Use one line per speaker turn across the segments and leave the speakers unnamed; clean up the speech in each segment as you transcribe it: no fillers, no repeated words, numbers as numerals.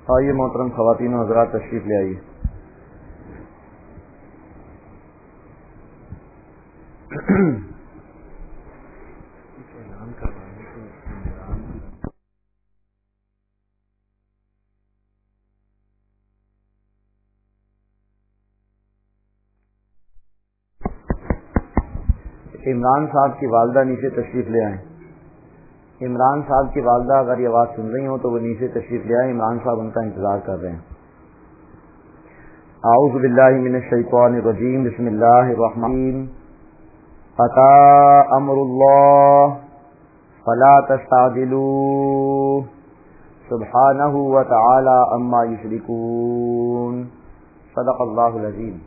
آئیے محترم خواتین و حضرات تشریف لے آئیے. عمران صاحب کی والدہ نیچے تشریف لے آئیں. عمران صاحب کی والدہ اگر یہ آواز سن رہی ہوں تو وہ نیچے تشریف لے آئیں. عمران صاحب ان کا انتظار کر رہے ہیں. اعوذ باللہ من الشیطان الرجیم. بسم اللہ الرحمن الرحیم. اتی امر اللہ فلا تستعجلوہ سبحانہ وتعالی عما یشرکون. صدق اللہ العظیم.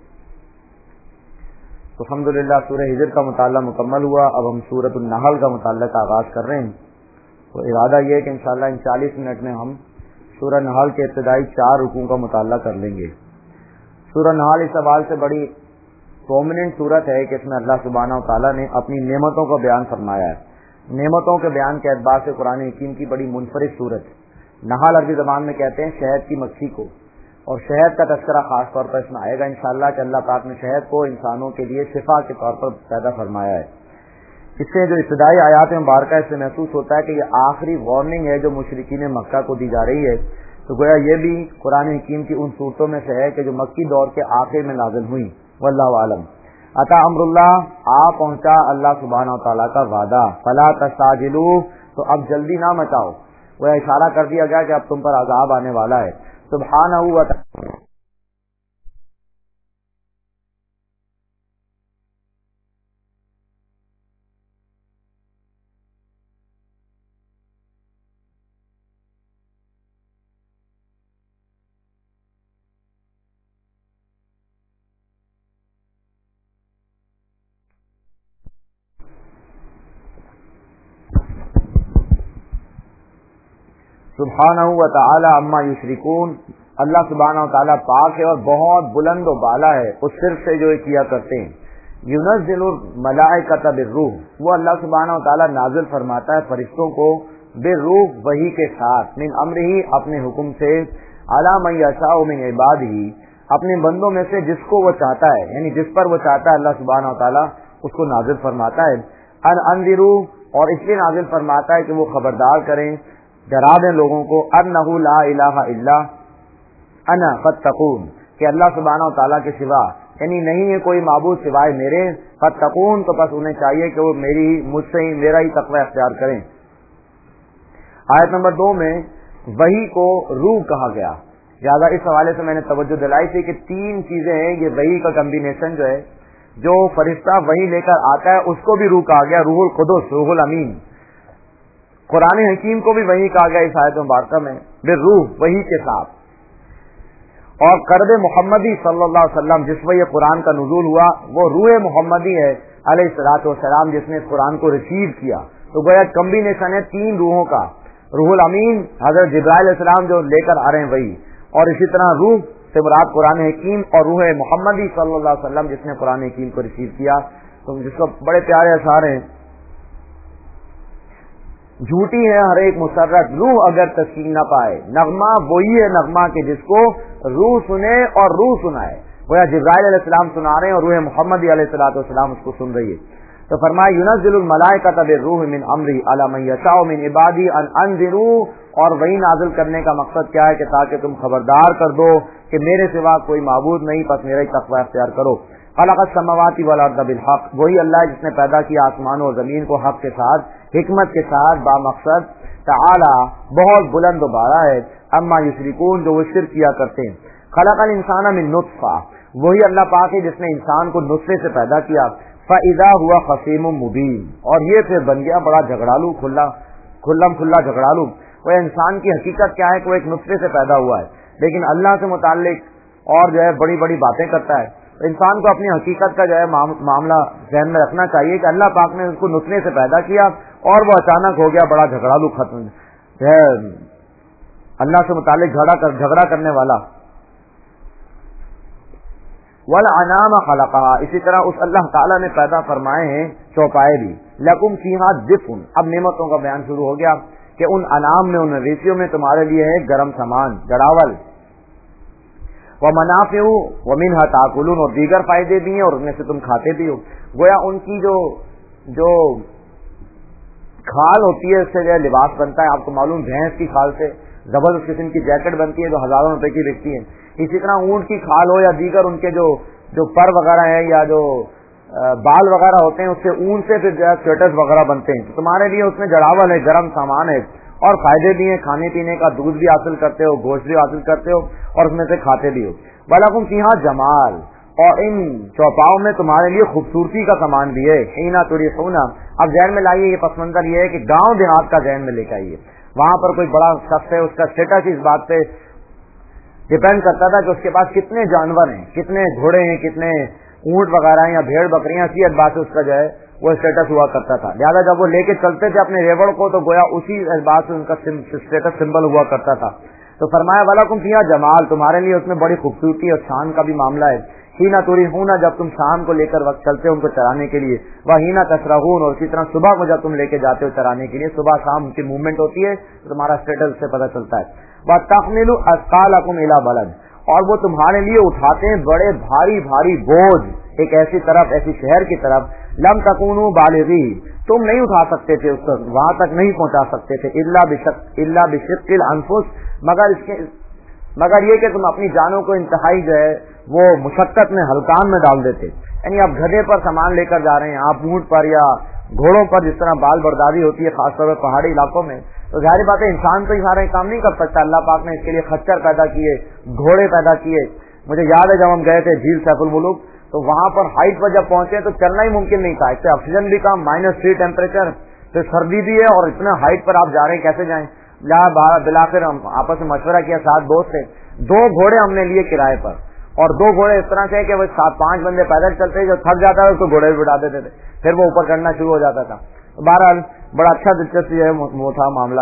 تو الحمدللہ سورہ ہجر کا مطالعہ مکمل ہوا. اب ہم سورۃ النحل کا مطالعہ کا آغاز کر رہے ہیں. تو ارادہ یہ ہے کہ انشاءاللہ ان 40 منٹ میں ہم سورہ نحل کے ابتدائی 4 رکوع کا مطالعہ کر لیں گے. سورہ نحل اس حوالے سے بڑی پرومیننٹ سورت ہے کہ اس میں اللہ سبحانہ و تعالیٰ نے اپنی نعمتوں کو بیان فرمایا ہے. نعمتوں کے بیان کے اعتبار سے قرآن حکیم کی بڑی منفرد سورت. نحل عربی زبان میں کہتے ہیں شہد کی مکھی کو، اور شہد کا تذکرہ خاص طور پر اس میں آئے گا انشاءاللہ کہ اللہ پاک نے شہد کو انسانوں کے لیے شفا کے طور پر پیدا فرمایا ہے. اس سے جو ابتدائی آیات مبارکہ اس سے محسوس ہوتا ہے کہ یہ آخری وارننگ ہے جو مشرکین مکہ کو دی جا رہی ہے. تو گویا یہ بھی قرآن حکیم کی ان صورتوں میں سے ہے کہ جو مکی دور کے آخر میں نازل ہوئی. واللہ عالم. عطا امر اللہ، آ پہنچا اللہ سبحانہ و تعالیٰ کا وعدہ. فلا تستعجلوا، تو اب جلدی نہ مچاؤ. وہ اشارہ کر دیا گیا کہ اب تم پر عذاب آنے والا ہے. سبحانہ و تعالی سبحانہ و تعالی عما یشرکون. اللہ سبحانہ و تعالیٰ پاک ہے اور بہت بلند و بالا ہے اس صرف سے جو یہ کیا کرتے ہیں. ينزل الملائکۃ بالروح، وہ اللہ سبحانہ و تعالیٰ نازل فرماتا ہے فرشتوں کو بالروح، وحی کے ساتھ، من امرہ، اپنے حکم سے، علی من یشاء من عبادہ، اپنے بندوں میں سے جس کو وہ چاہتا ہے، یعنی جس پر وہ چاہتا ہے اللہ سبحانہ و تعالیٰ اس کو نازل فرماتا ہے. ان انذروا، اور اس لیے نازل فرماتا ہے کہ وہ خبردار کریں، ڈرا دیں لوگوں کو، انہ لا الہ الا انا فاتقون، کہ اللہ سبحانہ و تعالیٰ کے سوا یعنی نہیں ہے کوئی معبود سوائے میرے، فاتقون، تو بس انہیں چاہیے کہ وہ مجھ سے ہی میرا ہی تقوی اختیار کریں. آیت نمبر 2 میں وحی کو روح کہا گیا. لہٰذا اس حوالے سے میں نے توجہ دلائی تھی کہ 3 چیزیں ہیں. یہ وحی کا کمبینیشن جو ہے، جو فرشتہ وحی لے کر آتا ہے اس کو بھی روح کہا گیا، روح القدس، روح الامین. قرآن حکیم کو بھی وحی کہا گیا اس آیت مبارکہ میں، بالروح، وحی کے ساتھ. اور قرب محمدی صلی اللہ علیہ وسلم جس میں یہ قرآن کا نزول ہوا وہ روح محمدی ہے علیہ الصلوۃ والسلام، جس نے اس قرآن کو ریسیو کیا. تو گویا کمبینیشن ہے 3 روحوں کا، روح الامین حضرت جبرائیل علیہ السلام جو لے کر آ رہے ہیں وہی، اور اسی طرح روح سے مراد قرآن حکیم، اور روح محمدی صلی اللہ علیہ وسلم جس نے قرآن حکیم کو ریسیو کیا. تو جس کو بڑے پیارے اشعار ہیں، جھوٹی ہے ہر ایک مسرت روح اگر تسکین نہ پائے، نغمہ وہی ہے نغمہ کہ جس کو روح سنے اور روح سنائے. وہ جبرائیل علیہ السلام سنا رہے ہیں اور روح محمدی علیہ الصلوۃ والسلام اس کو سن رہی ہے. تو فرمایا ينزل الملائکۃ بالروح من امرہ علی من یشاء من عبادہ ان انذروا، اور وہی نازل کرنے کا مقصد کیا ہے کہ تاکہ تم خبردار کر دو کہ میرے سوا کوئی معبود نہیں، پس میرا ہی تقوی اختیار کرو. خلق السماوات والارض بالحق، وہی اللہ جس نے پیدا کیا آسمان اور زمین کو حق کے ساتھ، حکمت کے ساتھ، با مقصد. تعالی، بہت بلند و بالا ہے، اما یشرکون، جو وہ شرک کیا کرتے ہیں. خلق الانسان من نطفہ، وہی اللہ پاک ہے جس نے انسان کو نطفے سے پیدا کیا. فاذا هو خصیم مبین، اور یہ پھر بن گیا بڑا جھگڑالو، کھلا جھگڑالو. وہ انسان کی حقیقت کیا ہے کہ وہ ایک نطفے سے پیدا ہوا ہے، لیکن اللہ سے متعلق اور جو ہے بڑی بڑی باتیں کرتا ہے. انسان کو اپنی حقیقت کا جو ہے معاملہ ذہن میں رکھنا چاہیے کہ اللہ پاک نے اس کو نطفے سے پیدا کیا اور وہ اچانک ہو گیا بڑا جھگڑالو، ختم ہے اللہ سے متعلق جھگڑا کرنے والا. والانعام خلقها، اسی طرح اس اللہ تعالیٰ نے پیدا فرمائے ہیں چوپائے بھی. لکم فیہا دفء، اب نعمتوں کا بیان شروع ہو گیا کہ ان انعام میں، ان مویشیوں میں تمہارے لیے ہے گرم سامان، جڑاول، ومنافع ومنها تاکلون، اور دیگر فائدے بھی ہیں اور ان میں سے تم کھاتے بھی ہو۔ گویا ان کی جو کھال ہوتی ہے اس سے جو ہے لباس بنتا ہے، آپ کو معلوم بھینس کی کھال سے زبردست قسم کی جیکٹ بنتی ہے جو ہزاروں روپے کی بکتی ہے۔ اسی طرح اونٹ کی کھال ہو یا دیگر ان کے جو پر وغیرہ ہے یا جو بال وغیرہ ہوتے ہیں، اس سے اون سے پھر جو ہے سویٹرز وغیرہ بنتے ہیں۔ تو تمہارے لیے اس میں جڑاول ہے، گرم سامان ہے، اور فائدے بھی ہیں، کھانے پینے کا، دودھ بھی حاصل کرتے ہو، گوشت بھی حاصل کرتے ہو اور اس میں سے کھاتے بھی ہو۔ وَلَكُمْ فِيهَا جمال، اور ان چوپاؤں میں تمہارے لیے خوبصورتی کا سامان بھی ہے۔ حِينَ تُرِيحُونَ، اب ذہن میں لائیے، یہ پس منظر یہ ہے کہ گاؤں دیہات کا ذہن میں لے کے آئیے، وہاں پر کوئی بڑا شخص ہے، اس کا اسٹیٹس اس بات پہ ڈپینڈ کرتا تھا کہ اس کے پاس کتنے جانور ہیں، کتنے گھوڑے ہیں، کتنے اونٹ وغیرہ ہیں یا بھیڑ بکریاں، اسی اعتبار سے اس کا جو ہے وہ اسٹیٹس ہوا کرتا تھا۔ لہٰذا جب وہ لے کے چلتے تھے اپنے ریوڑ کو تو گویا اسی اعتبار سے ان کا اسٹیٹس سمبل ہوا کرتا تھا۔ تو فرمایا وَلَكُمْ فِيهَا جمال، تمہارے لیے اس میں بڑی خوبصورتی اور شان کا بھی معاملہ ہے۔ حِينَ تُرِيحُونَ، جب تم شام کو لے کر وقت چلتے ہو ان کو چرانے کے لیے، وَحِينَ تَسْرَحُونَ، اور اسی طرح صبح کو جب تم لے کے جاتے ہو چرانے کے لیے، صبح شام ان کی موومنٹ ہوتی ہے تو تمہارا اسٹیٹس سے پتہ چلتا ہے۔ وَتَحْمِلُ أَثْقَالَكُمْ إِلَىٰ بَلَدٍ، اور وہ تمہارے لیے اٹھاتے ہیں بڑے بھاری بھاری بوجھ ایک ایسی طرف، ایسی شہر کی طرف، لم تکونوا بالغی، تم نہیں اٹھا سکتے تھے، اس تک وہاں تک نہیں پہنچا سکتے تھے، الا بشق الانفس، مگر یہ کہ تم اپنی جانوں کو انتہائی جو ہے وہ مشقت میں، ہلکان میں ڈال دیتے۔ یعنی آپ گدھے پر سامان لے کر جا رہے ہیں، آپ اونٹ پر یا گھوڑوں پر، جس طرح بال برداری ہوتی ہے خاص طور پر پہاڑی علاقوں میں، تو ظاہر بات ہے انسان تو یہ سارے کام نہیں کر سکتا، اللہ پاک نے اس کے لیے خچر پیدا کیے، گھوڑے پیدا کیے۔ مجھے یاد ہے جب ہم گئے تھے جھیل سیف الملوک، تو وہاں پر ہائٹ پر جب پہنچے تو چلنا ہی ممکن نہیں تھا، اس سے آکسیجن بھی کم، -3 ٹیمپریچر، پھر سردی بھی ہے، اور اتنا ہائٹ پر آپ جا رہے ہیں، کیسے جائیں؟ بلاخر ہم آپس میں مشورہ کیا، 7 دوست تھے، 2 گھوڑے ہم نے لیے کرائے پر، اور 2 گھوڑے اس طرح سے کہ وہ 7-5 بندے پیدل چلتے، جو تھک جاتا ہے اس کو گھوڑے بھی بٹھا دیتے تھے، پھر وہ اوپر چڑھنا شروع ہو جاتا تھا۔ بہرحال بڑا اچھا دلچسپ ہے وہ تھا معاملہ۔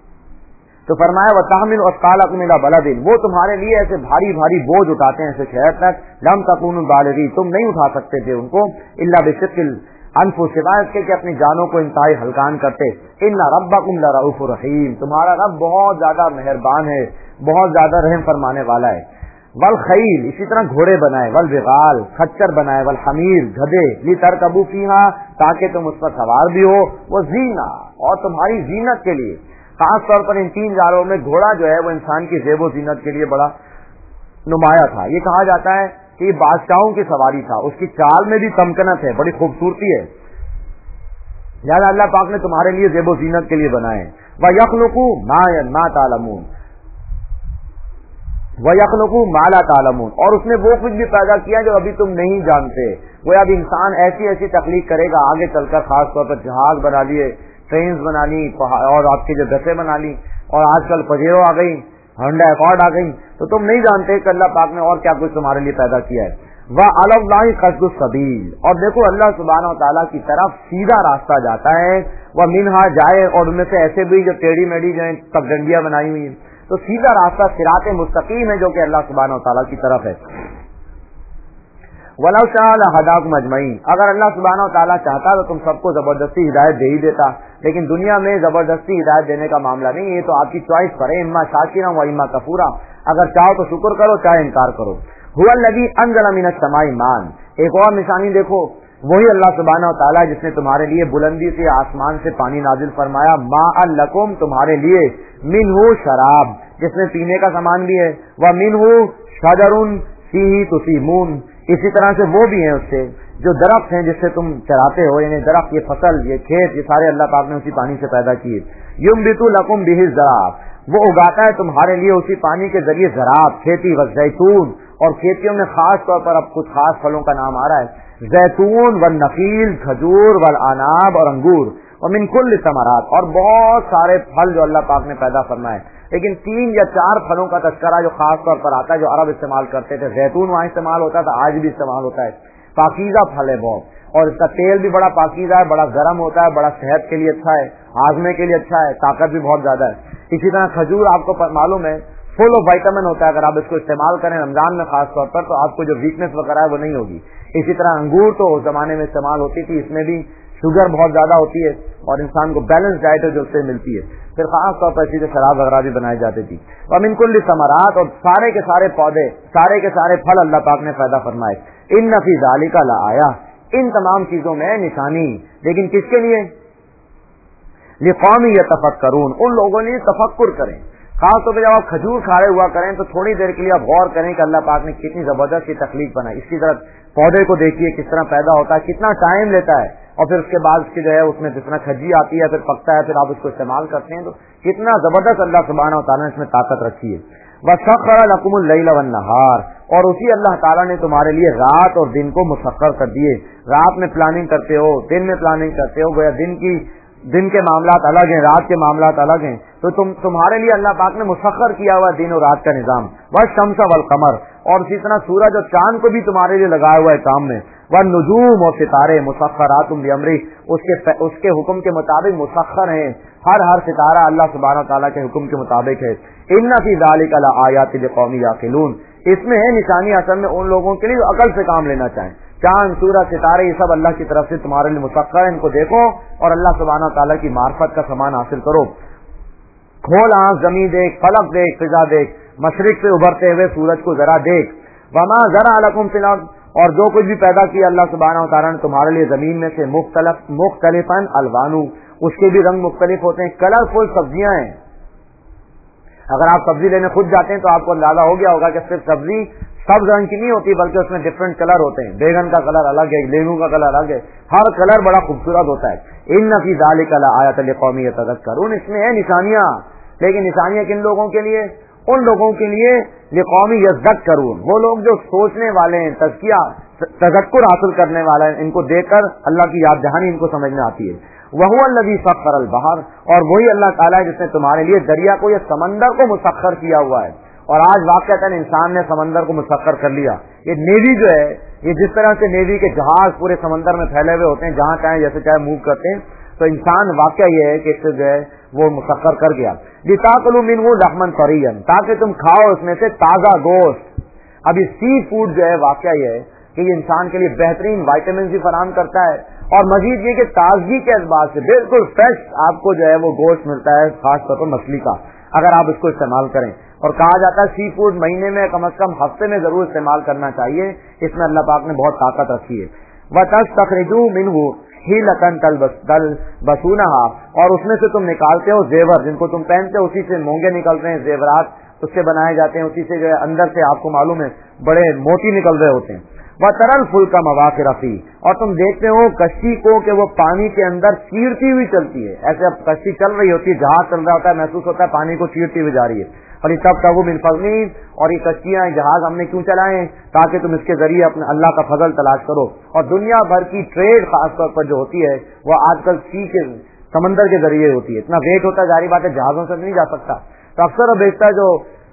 تو فرمایا وَتَحْمِلُ أَثْقَالَكُمْ إِلَىٰ بَلَدٍ، وہ تمہارے لیے ایسے بھاری بھاری بوجھ اٹھاتے ہیں ایسے شہر تک، لم تکونوا بالغی، تم نہیں اٹھا سکتے تھے ان کو، الا بشق الانفس، سوائے اس کے کہ اپنی جانوں کو انتہائی ہلکان کرتے۔ ان ربکم لرؤوف رحیم، تمہارا رب بہت زیادہ مہربان ہے، بہت زیادہ رحم فرمانے والا ہے۔ والخیل، اسی طرح گھوڑے بنائے، والبغال، خچر بنائے، والحمیر، گدھے، لترکبوا فیہا، تاکہ تم اس پر سوار بھی ہو، وزینہ، اور تمہاری زینت کے لیے۔ خاص طور پر ان 3 جانوروں میں گھوڑا جو ہے وہ انسان کی زیب و زینت کے لیے بڑا نمایاں تھا۔ یہ کہا جاتا ہے کہ یہ بادشاہوں کی سواری تھا، اس کی چال میں بھی تمکنت ہے، بڑی خوبصورتی ہے، لہٰذا اللہ پاک نے تمہارے لیے زیب و زینت کے لیے بنائے۔ وَيَخْلُقُ مَا تَعْلَمُونَ، وَيَخْلُقُ مَا لَا تَعْلَمُونَ، اور اس نے وہ کچھ بھی پیدا کیا جو ابھی تم نہیں جانتے۔ وہ اب انسان ایسی ایسی تخلیق کرے گا آگے چل کر، خاص طور پر جہاز بنا لیے، ٹرینز بنا لی، اور آپ کی جو بسیں بنا لی، اور آج کل پجیرو آ گئی، ہنڈا ایکارڈ آ گئی، تو تم نہیں جانتے کہ اللہ پاک نے اور کیا کچھ تمہارے لیے پیدا کیا ہے۔ وَعَلَى اللَّهِ قَصْدُ السَّبِيلِ، اور دیکھو اللہ سبحانہ وتعالیٰ کی طرف سیدھا راستہ جاتا ہے، وَمِنْهَا جائے، اور ان میں سے ایسے بھی جو ٹیڑھی میڑھی جو ہیں پگڈنڈیاں بنائی ہوئی ہیں، تو سیدھا راستہ صراط مستقیم ہے جو کہ اللہ سبحانہ وتعالیٰ کی طرف ہے۔ وَلَوْ شَاءَ لَهَدَاكُمْ أَجْمَعِينَ، اگر اللہ سبحانہ وتعالیٰ چاہتا تو تم سب کو زبردستی ہدایت دے ہی دیتا، لیکن دنیا میں زبردستی ہدایت دینے کا معاملہ نہیں، یہ تو آپ کی چوائس پر ہے، اما شاکرا و اما کفورا، اگر چاہو تو شکر کرو، چاہے انکار کرو۔ هُوَ الَّذِي أَنزَلَ مِنَ السَّمَاءِ مَاءً، ایک اور نشانی دیکھو، وہی اللہ سبحانہ وتعالیٰ جس نے تمہارے لیے بلندی سے آسمان سے پانی نازل فرمایا، ماء لکم، تمہارے لیے، منہ شراب، جس میں پینے کا سامان بھی ہے، ومنہ شجر فیہ تسیمون، اسی طرح سے وہ بھی ہیں اس سے جو درخت ہیں جس سے تم چراتے ہو، یعنی درخت، یہ فصل، یہ کھیت، یہ سارے اللہ پاک نے اسی پانی سے پیدا کیے۔ ینبت لکم بہ الزرع، وہ اگاتا ہے تمہارے لیے اسی پانی کے ذریعے زراعت، کھیتی، والزیتون، اور کھیتیوں میں خاص طور پر اب کچھ خاص پھلوں کا نام آ رہا ہے، زیتون والنخیل، کھجور، والعناب، اور انگور، ومن کل ثمرات، اور بہت سارے پھل جو اللہ پاک نے پیدا فرمائے، لیکن 3 یا 4 پھلوں کا تذکرہ جو خاص طور پر آتا ہے جو عرب استعمال کرتے تھے۔ زیتون وہاں استعمال ہوتا تھا، آج بھی استعمال ہوتا ہے، پاکیزہ پھل ہے بہت، اور اس کا تیل بھی بڑا پاکیزہ ہے، بڑا گرم ہوتا ہے، بڑا صحت کے لیے اچھا ہے، ہاضمے کے لیے اچھا ہے، طاقت بھی بہت زیادہ ہے۔ اسی طرح کھجور آپ کو معلوم ہے فل آف وائٹامن ہوتا ہے، اگر آپ اس کو استعمال کریں رمضان میں خاص طور پر تو آپ کو جو ویکنس وغیرہ ہے وہ نہیں ہوگی۔ اسی طرح انگور تو اس زمانے میں استعمال ہوتی تھی، اس میں بھی شوگر بہت زیادہ ہوتی ہے اور انسان کو بیلنس ڈائٹ ہے جو اس سے ملتی ہے. پھر خاص طور پر چیزیں شراب وغیرہ بھی بنائی جاتی تھی. ومن کل ثمرات، اور سارے کے سارے پودے، سارے کے سارے پھل اللہ پاک نے پیدا فرمائے. ان فی ذالک لآیہ، ان تمام چیزوں میں نشانی، لیکن کس کے لیے؟ لقوم یتفکرون، ان لوگوں نے تفکر کریں. خاص طور پہ جب آپ کھجور کھا رہے ہوا کریں تو تھوڑی دیر کے لیے آپ غور کریں کہ اللہ پاک نے کتنی زبردست کی تخلیق بنائی. اس کی طرف پودے کو دیکھیے کس طرح پیدا ہوتا ہے، کتنا ٹائم لیتا ہے، اور پھر اس کے بعد اس کی جو ہے اس میں جتنا کھجی آتی ہے پھر پکتا ہے، پھر آپ اس کو استعمال کرتے ہیں، تو کتنا زبردست اللہ سبحانہ و تعالیٰ نے اس میں طاقت رکھی ہے. وَسَخَّرَ لَكُمُ اللَّيْلَ وَالنَّهَارَ، اور اسی اللہ تعالیٰ نے تمہارے لیے رات اور دن کو مسخر کر دیے. رات میں پلاننگ کرتے ہو، دن میں پلاننگ کرتے ہو، گویا دن کے معاملات الگ ہیں، رات کے معاملات الگ ہیں، تو تمہارے لیے اللہ پاک نے مسخر کیا ہوا دن اور رات کا نظام. وَالشَّمْسَ وَالْقَمَرَ، اور اسی طرح سورج اور چاند کو بھی تمہارے لیے لگایا ہوا ہے کام میں. وَالنُّجُومُ، اور ستارے مسخرات بِأَمْرِهِ، اس کے حکم کے مطابق مسخر ہیں. ہر ستارہ اللہ سبحانہ تعالیٰ کے حکم کے مطابق ہے. ان فی ذلک لآیات لقوم یعقلون، اس میں ہے نشانی اصل میں ان لوگوں کے لیے جو عقل سے کام لینا چاہیں. چاند، سورج، ستارے، یہ سب اللہ کی طرف سے تمہارے لیے مسخر ہیں. ان کو دیکھو اور اللہ سبحانہ تعالیٰ کی معرفت کا سامان حاصل کرو. کھول آنکھ، زمین دیکھ، فلک دیکھ، فضا دیکھ، مشرق سے ابھرتے ہوئے سورج کو ذرا دیکھ. وما ذرا لکم فی الارض، اور جو کچھ بھی پیدا کیا اللہ سبحانہ تعالیٰ نے تمہارے لیے زمین میں سے مختلفاً الوانو، اس کے بھی رنگ مختلف ہوتے ہیں. کلرفل سبزیاں ہیں. اگر آپ سبزی لینے خود جاتے ہیں تو آپ کو اندازہ ہو گیا ہوگا کہ صرف سبزی سبز رنگ کی نہیں ہوتی بلکہ اس میں ڈفرینٹ کلر ہوتے ہیں. بیگن کا کلر الگ ہے، لیمو کا کلر الگ ہے، ہر کلر بڑا خوبصورت ہوتا ہے. ان فی ذلک لآیات لقوم یتذکرون، اس میں ہے نشانیاں. لیکن نشانیاں کن لوگوں کے لیے؟ ان لوگوں کے لیے لقوم یذکرون، وہ لوگ جو سوچنے والے ہیں، تذکیہ تذکر حاصل کرنے والے ہیں. ان کو دیکھ کر اللہ کی یاد دہانی ان کو سمجھ میں آتی ہے. وَهُوَ الَّذِي سَخَّرَ الْبَحْرَ، اور وہی اللہ تعالیٰ ہے جس نے تمہارے لیے دریا کو یا سمندر کو مسخر کیا ہوا ہے. اور آج واقعتاً انسان نے سمندر کو مسخر کر لیا. یہ نیوی جو ہے، یہ جس طرح سے نیوی کے جہاز پورے سمندر میں پھیلے ہوئے ہوتے ہیں، جہاں چاہیں جیسے چاہے موو کرتے ہیں، تو انسان واقعہ یہ ہے کہ اس سے جو ہے وہ مسخر کر گیا. لِتَأْكُلُوا مِنْهُ لَحْمًا طَرِيًّا، تاکہ تم کھاؤ اس میں سے تازہ گوشت. ابھی سی فوڈ جو ہے واقعہ یہ ہے کہ یہ انسان کے لیے بہترین وائٹامنز بھی فراہم کرتا ہے، اور مزید یہ کہ تازگی کے اعتبار سے بالکل فریش آپ کو جو ہے وہ گوشت ملتا ہے، خاص طور پر مچھلی کا، اگر آپ اس کو استعمال کریں. اور کہا جاتا ہے سی فوڈ مہینے میں کم از کم ہفتے میں ضرور استعمال کرنا چاہیے. اس میں اللہ پاک نے بہت طاقت رکھی ہے. وَتَسْتَخْرِجُوا مِنْهُ حِيلَةً تَلْبَسُونَهَا، اور اس میں سے تم نکالتے ہو زیور، جن کو تم پہنتے ہو اسی سے مونگے نکلتے ہیں، زیورات اس سے بنائے جاتے ہیں، اسی سے جو ہے اندر سے آپ کو معلوم ہے بڑے موتی نکل رہے ہوتے ہیں. وَتَرَى الْفُلْكَ مَوَاخِرَ فِيهِ، اور تم دیکھتے ہو کشتی کو کہ وہ پانی کے اندر چیرتی ہوئی چلتی ہے. ایسے اب کشتی چل رہی ہوتی ہے، جہاز چل رہا ہوتا ہے، محسوس ہوتا ہے پانی کو چیرتی ہوئی جا رہی ہے. اور یہ تب تک من فضلہ، اور یہ کشتیاں جہاز ہم نے کیوں چلائے؟ تاکہ تم اس کے ذریعے اپنے اللہ کا فضل تلاش کرو. اور دنیا بھر کی ٹریڈ خاص طور پر جو ہوتی ہے وہ آج کل سی کے سمندر کے ذریعے ہوتی ہے. اتنا ویٹ ہوتا ہے، ظاہر بات ہے جہازوں سے نہیں جا سکتا، تو اکثر و بیشتر جو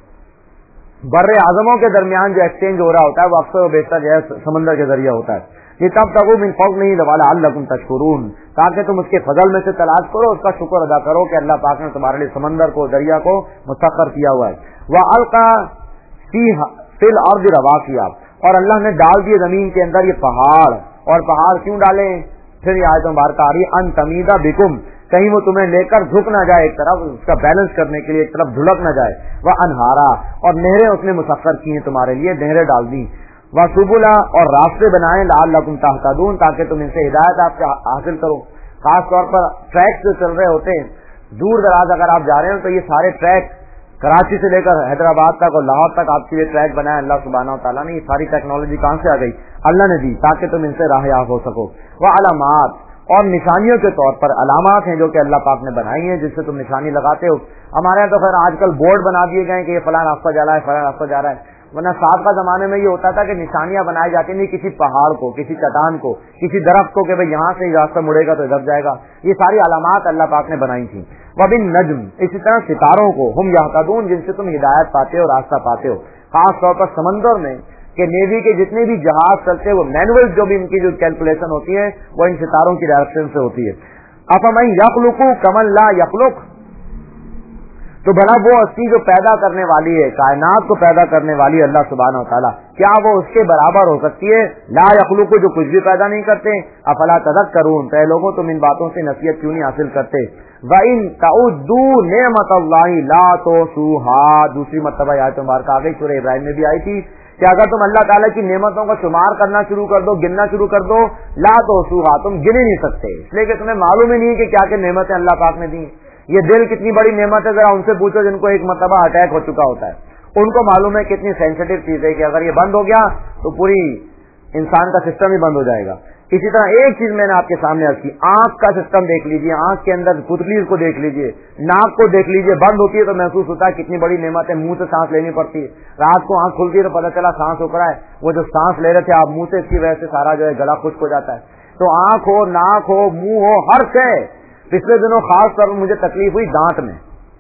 بر اعظموں کے درمیان جو ایکسچینج ہو رہا ہوتا ہے وہ اکثر و بیشتر جو ہے سمندر کے ذریعے ہوتا ہے. یہ تب تک من فضلہ لعلکم تشکرون، تاکہ تم اس کے فضل میں سے تلاش کرو، اس کا شکر ادا کرو کہ اللہ پاک نے تمہارے لیے سمندر کو، دریا کو مسخر کیا ہوا ہے. وَأَلْقَى فِي الْأَرْضِ رَوَاسِيَ، اور اللہ نے ڈال دیے زمین کے اندر یہ پہاڑ. اور پہاڑ کیوں ڈالے؟ پھر یہ آیت مبارکہ آ رہی ہے ان تمیدا بکم، کہیں وہ تمہیں لے کر جھک نہ جائے ایک طرف، اس کا بیلنس کرنے کے لیے ایک طرف جھلک نہ جائے. وہ انہارا، اور نہریں اس نے مسخر کی ہیں تمہارے لیے، نہریں ڈال دی. وہ سبلا، اور راستے بنائے لعلکم تہتدون، تاکہ تم ان سے ہدایت آپ سے حاصل کرو. خاص طور پر ٹریک جو چل رہے ہوتے ہیں دور دراز اگر آپ جا رہے ہیں تو یہ سارے ٹریک کراچی سے لے کر حیدرآباد تک اور لاہور تک آپ کے لیے ٹریک بنایا اللہ سبحانہ و تعالیٰ نے. یہ ساری ٹیکنالوجی کہاں سے آ گئی؟ اللہ نے دی، تاکہ تم ان سے راہ یافتہ ہو سکو. وہ علامات، اور نشانیوں کے طور پر علامات ہیں جو کہ اللہ پاک نے بنائی ہیں جس سے تم نشانی لگاتے ہو. ہمارے یہاں تو خیر آج کل بورڈ بنا دیے گئے کہ یہ فلاں راستہ جا رہا ہے، فلاں راستہ جا رہا ہے، ورنہ ساتھ کا زمانے میں یہ ہوتا تھا کہ نشانیاں بنائی جاتی نہیں کسی پہاڑ کو، کسی چٹان کو، کسی درخت کو کہ بھئی یہاں سے راستہ مڑے گا تو ادھر جائے گا. یہ ساری علامات اللہ پاک نے بنائی تھیں. وبالنجم، اسی طرح ستاروں کو، ہم یہتدون، جن سے تم ہدایت پاتے ہو، راستہ پاتے ہو. خاص طور پر سمندر میں کہ نیوی کے جتنے بھی جہاز چلتے ہیں وہ مینول جو بھی ان کی جو کیلکولیشن ہوتی ہے وہ ان ستاروں کی ڈائریکشن سے ہوتی ہے. افمن یخلق کمن لا یخلق، تو بھلا وہ ہستی جو پیدا کرنے والی ہے، کائنات کو پیدا کرنے والی اللہ سبحانہ و تعالیٰ، کیا وہ اس کے برابر ہو سکتی ہے؟ لا یخلق، جو کچھ بھی پیدا نہیں کرتے۔ افلا تذکرون، اے لوگوں تم ان باتوں سے نصیحت کیوں نہیں حاصل کرتے؟ وَإِن تَعُدُّوا نِعْمَتَ اللَّهِ لَا تُحْصُوهَا، دوسری مرتبہ آیت مبارکہ آ گئی، سورہ ابراہیم میں بھی آئی تھی کہ اگر تم اللہ تعالیٰ کی نعمتوں کا شمار کرنا شروع کر دو، گننا شروع کر دو، لا تحصوها، تم گن ہی نہیں سکتے، اس لیے کہ تمہیں معلوم ہی نہیں ہے کہ کیا کیا نعمتیں اللہ پاک نے دی۔ یہ دل کتنی بڑی نعمت ہے، ذرا ان سے پوچھو جن کو ایک مرتبہ اٹیک ہو چکا ہوتا ہے، ان کو معلوم ہے کتنی سینسیٹیو چیز ہے کہ اگر یہ بند ہو گیا تو پوری انسان کا سسٹم ہی بند ہو جائے گا۔ اسی طرح ایک چیز میں نے آپ کے سامنے عرض کی، آنکھ کا سسٹم دیکھ لیجئے، آنکھ کے اندر پتلی کو دیکھ لیجئے، ناک کو دیکھ لیجئے، بند ہوتی ہے تو محسوس ہوتا ہے کتنی بڑی نعمت ہے، منہ سے سانس لینی پڑتی ہے، رات کو آنکھ کھلتی ہے تو پتہ چلا سانس ہو رہا ہے، وہ جو سانس لے رہے تھے آپ منہ سے، اس کی وجہ سے سارا جو ہے گلا خشک ہو جاتا ہے۔ تو آنکھ ہو، ناک ہو، منہ ہو، ہر شے۔ پچھلے دنوں خاص طور پر مجھے تکلیف ہوئی دانت میں،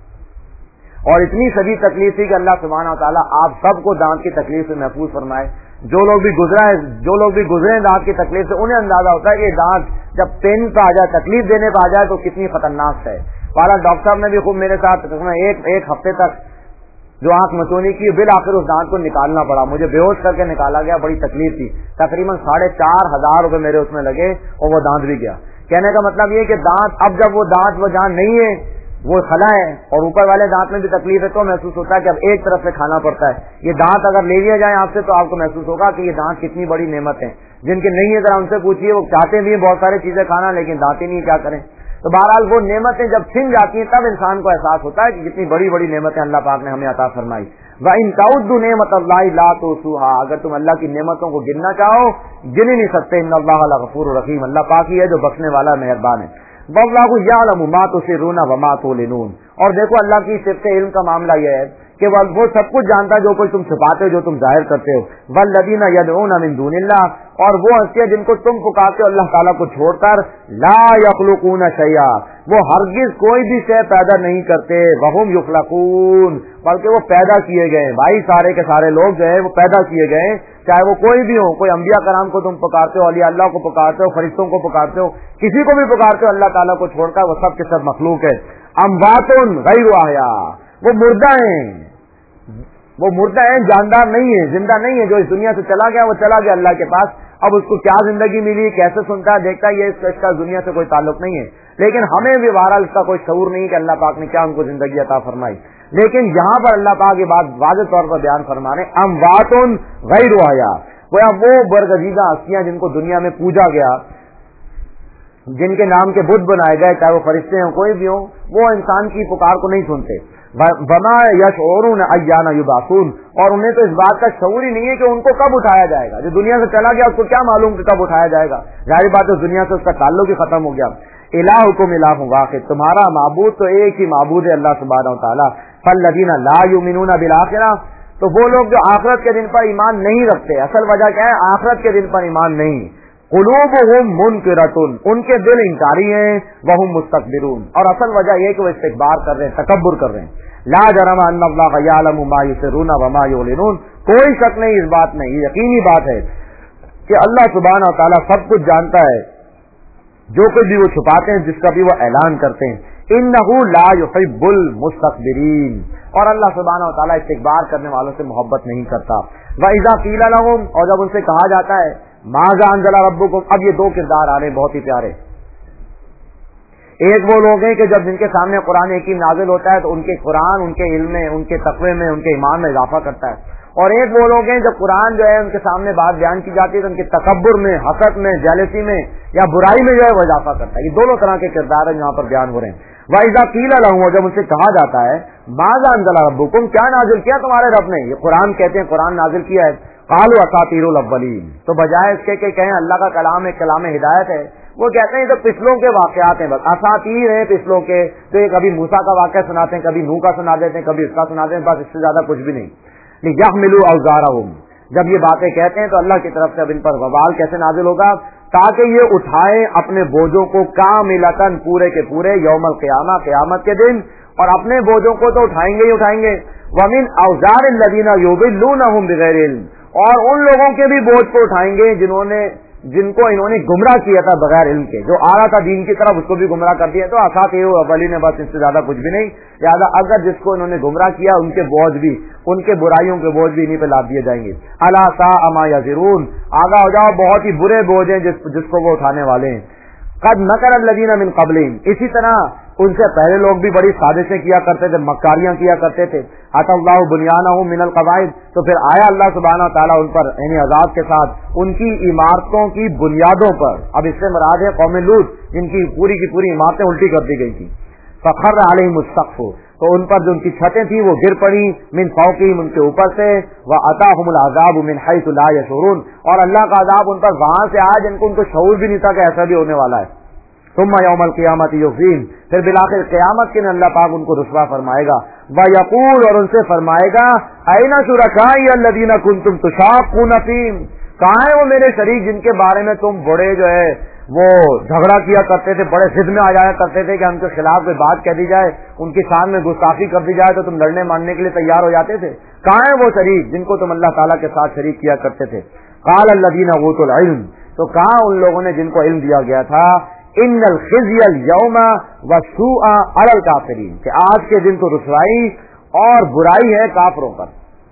اور اتنی شدید تکلیف تھی کہ اللہ سبحانہ و تعالیٰ آپ سب کو دانت کی تکلیف سے محفوظ فرمائے۔ جو لوگ بھی گزرے دانت کی تکلیف سے، انہیں اندازہ ہوتا ہے کہ دانت جب پین پہ آ جائے، تکلیف دینے پہ آ جائے تو کتنی خطرناک ہے۔ والا ڈاکٹر صاحب نے بھی خوب میرے ساتھ ایک ہفتے تک جو آنکھ مچونی کی، بالآخر اس دانت کو نکالنا پڑا، مجھے بے ہوش کر کے نکالا گیا، بڑی تکلیف تھی، تقریباً 4,500 روپے میرے اس میں لگے اور وہ دانت بھی گیا۔ کہنے کا مطلب یہ کہ دانت، اب جب وہ دانت وہ جان نہیں ہے، وہ خلا ہے اور اوپر والے دانت میں بھی تکلیف ہے، تو محسوس ہوتا ہے کہ اب ایک طرف سے کھانا پڑتا ہے۔ یہ دانت اگر لے لیا جائے آپ سے تو آپ کو محسوس ہوگا کہ یہ دانت کتنی بڑی نعمت ہے۔ جن کے نہیں ہے ذرا ان سے پوچھیے، وہ چاہتے بھی ہیں بہت ساری چیزیں کھانا، لیکن دانت ہی نہیں، کیا کریں۔ تو بہرحال وہ نعمتیں جب چھن جاتی ہیں تب انسان کو احساس ہوتا ہے کہ کتنی بڑی بڑی نعمتیں اللہ پاک نے ہمیں عطا فرمائی۔ وَإِن تَعُدُّوا نِعْمَتَ اللَّهِ لَا تُحْصُوهَا، اگر تم اللہ کی نعمتوں کو گننا چاہو گن ہی نہیں سکتے۔ ان اللہ لغفور رحیم، اللہ پاک ہی ہے جو بخشنے والا مہربان ہے۔ وَاللَّهُ يَعْلَمُ مَا تُسِرُّونَ وَمَا تُعْلِنُونَ، اور دیکھو اللہ کی صفت علم کا معاملہ یہ ہے کہ وہ سب کچھ جانتا ہے جو کچھ تم چھپاتے ہو، جو تم ظاہر کرتے ہو۔ وَالَّذِينَ يَدْعُونَ مِن دُونِ اللَّهِ، اور وہ ہستیاں جن کو تم پکارتے ہو اللہ تعالیٰ کو چھوڑ کر، لا يخلقون شيئا، وہ ہرگز کوئی بھی شے پیدا نہیں کرتے، وہم یخلقون، بلکہ وہ پیدا کیے گئے۔ بھائی سارے کے سارے لوگ جو ہے وہ پیدا کیے گئے، چاہے وہ کوئی بھی ہو، کوئی انبیاء کرام کو تم پکارتے ہو، اولیاء اللہ کو پکارتے ہو، فرشتوں کو پکارتے ہو، کسی کو بھی پکارتے ہو اللہ تعالیٰ کو چھوڑ کر، وہ سب کے سب مخلوق ہے۔ اموات غیر احیاء، وہ مردہ ہیں، جاندار نہیں ہے، زندہ نہیں ہے۔ جو اس دنیا سے چلا گیا وہ چلا گیا اللہ کے پاس، اب اس کو کیا زندگی ملی، کیسے سنتا ہے دیکھتا ہے، یہ اس کا دنیا سے کوئی تعلق نہیں ہے۔ لیکن ہمیں بھی بہرحال اس کا کوئی شعور نہیں کہ اللہ پاک نے کیا ان کو زندگی عطا فرمائی۔ لیکن یہاں پر اللہ پاک یہ بات واضح طور پر بیان فرما رہے ہیں، اموات غیر احیاء، وہ برگزیدہ ہستیاں جن کو دنیا میں پوجا گیا، جن کے نام کے بت بنائے گئے، چاہے وہ فرشتے ہوں کوئی بھی ہوں، وہ انسان کی پکار کو نہیں سنتے۔ وما یشعرون ایان یبعثون، اور انہیں تو اس بات کا شعور ہی نہیں ہے کہ ان کو کب اٹھایا جائے گا۔ جو دنیا سے چلا گیا اس کو کیا معلوم کہ کب اٹھایا جائے گا، ظاہر بات ہے دنیا سے اس کا تعلق ہی ختم ہو گیا۔ الہکم الہ واحد، تمہارا معبود تو ایک ہی معبود ہے اللہ سبحانہ و تعالیٰ۔ فالذین لا یؤمنون بالآخرہ، تو وہ لوگ جو آخرت کے دن پر ایمان نہیں رکھتے، اصل وجہ کیا ہے؟ آخرت کے دن پر ایمان نہیں۔ قلوبہم منکرۃ، ان کے دل انکاری ہیں، وہم مستکبرون، اور اصل وجہ یہ کہ وہ استکبار کر رہے ہیں، تکبر کر رہے ہیں۔ لا جرم ان اللہ یعلم ما یسرون وما یعلنون، کوئی شک نہیں اس بات میں، یہ یقینی بات ہے کہ اللہ سبحانہ و تعالیٰ سب کچھ جانتا ہے، جو کچھ بھی وہ چھپاتے ہیں، جس کا بھی وہ اعلان کرتے ہیں۔ انہ لا یحب المستکبرین، اور اللہ سبحانہ و تعالیٰ استکبار کرنے والوں سے محبت نہیں کرتا۔ وَإِذَا قِيلَ لَهُمْ، اور جب ان سے کہا جاتا ہے ماذا انزل ربکم، اب یہ دو کردار آ رہے ہیں بہت ہی پیارے۔ ایک وہ لوگ ہیں کہ جب جن کے سامنے قرآن حکیم نازل ہوتا ہے تو ان کے قرآن ان کے علم میں، ان کے تقوی میں، ان کے ایمان میں اضافہ کرتا ہے، اور ایک وہ لوگ ہیں جب قرآن جو ہے ان کے سامنے بات بیان کی جاتی ہے تو ان کے تکبر میں، حسد میں، جیلسی میں یا برائی میں جو ہے وہ اضافہ کرتا ہے۔ یہ دونوں طرح کے کردار ہیں یہاں پر بیان ہو رہے ہیں۔ وَإِذَا قِيلَ لَهُمْ، جب ان سے کہا جاتا ہے ماذا انزل ربکم، کیا نازل کیا تمہارے رب نے، یہ قرآن کہتے ہیں قرآن نازل کیا ہے، قالوا اساطیر الاولین، تو بجائے اس کے کہ کہیں اللہ کا کلام ایک کلام ہدایت ہے، وہ کہتے ہیں تو پچھلوں کے واقعات ہیں، بس اساطیر ہیں پچھلوں کے، تو یہ کبھی موسیٰ کا واقعہ سناتے ہیں، کبھی نوح کا سنا دیتے ہیں، کبھی اس کا سنا دیتے ہیں، بس اس سے زیادہ کچھ بھی نہیں۔ لِيَحْمِلُوا أَوْزَارَهُمْ، جب یہ باتیں کہتے ہیں تو اللہ کی طرف سے اب ان پر وبال کیسے نازل ہوگا، تاکہ یہ اٹھائیں اپنے بوجھوں کو کاملتاً، پورے کے پورے، یوم القیامہ، قیامت کے دن، اور اپنے بوجھوں کو تو اٹھائیں گے ہی اٹھائیں گے۔ وَمِنْ أَوْزَارِ الَّذِينَ يُضِلُّونَهُمْ بِغَيْرِ عِلْمٍ، اور ان لوگوں کے بھی بوجھ کو اٹھائیں گے جنہوں نے جن کو انہوں نے گمراہ کیا تھا بغیر علم کے، جو آ رہا تھا دین کی طرف اس کو بھی گمراہ کر دیا، تو اساطیر الاولین نے بس اس سے زیادہ کچھ بھی نہیں. لہٰذا اگر جس کو انہوں نے گمراہ کیا ان کے بوجھ بھی، ان کے برائیوں کے بوجھ بھی انہیں پہ لاد دیے جائیں گے. الا ساء ما یزرون، آگاہ ہو جاؤ بہت ہی برے بوجھ ہیں جس کو وہ اٹھانے والے ہیں. قد مکر الذین من قبلہم، اسی طرح ان سے پہلے لوگ بھی بڑی سازشیں کیا کرتے تھے، مکاریاں کیا کرتے تھے. اتى اللہ بنیانہم من القواعد، تو پھر آیا اللہ سبحانہ تعالیٰ ان پر یعنی عذاب کے ساتھ ان کی عمارتوں کی بنیادوں پر. اب اس سے مراد ہے قوم لوط جن کی پوری عمارتیں الٹی کر دی گئی تھی. فخر علیہم السقف، تو ان پر جو ان کی چھتیں تھیں وہ گر پڑی، من فوقہم، ان کے اوپر سے. واتاہم العذاب من حیث لا یشعرون، اور اللہ کا عذاب ان پر وہاں سے آیا جن کو ان کو شعور بھی نہیں تھا کہ ایسا بھی ہونے والا ہے. ثم یوم القیامت یخزیہم، پھر بالآخر قیامت کے دن اللہ پاک ان کو رسوا فرمائے گا. ویقول، اور ان سے فرمائے گا، این شرکائی الذین کنتم تشاقون فیہم، کہاں ہیں وہ میرے شریک جن کے بارے میں تم بڑے جو ہے وہ جھگڑا کیا کرتے تھے، بڑے ضد میں آ جایا کرتے تھے کہ ان کے خلاف کوئی بات کہہ دی جائے، ان کی شان میں گستاخی کر دی جائے تو تم لڑنے ماننے کے لیے تیار ہو جاتے تھے. کہاں ہیں وہ شریک جن کو تم اللہ تعالیٰ کے ساتھ شریک کیا کرتے تھے. قال الذین اوتوا العلم، تو کہا ان لوگوں نے جن کو علم دیا گیا تھا، ان الخزي اليوم والسوء على الكافرين، کہ آج کے دن تو رسوائی اور برائی ہے کافروں پر.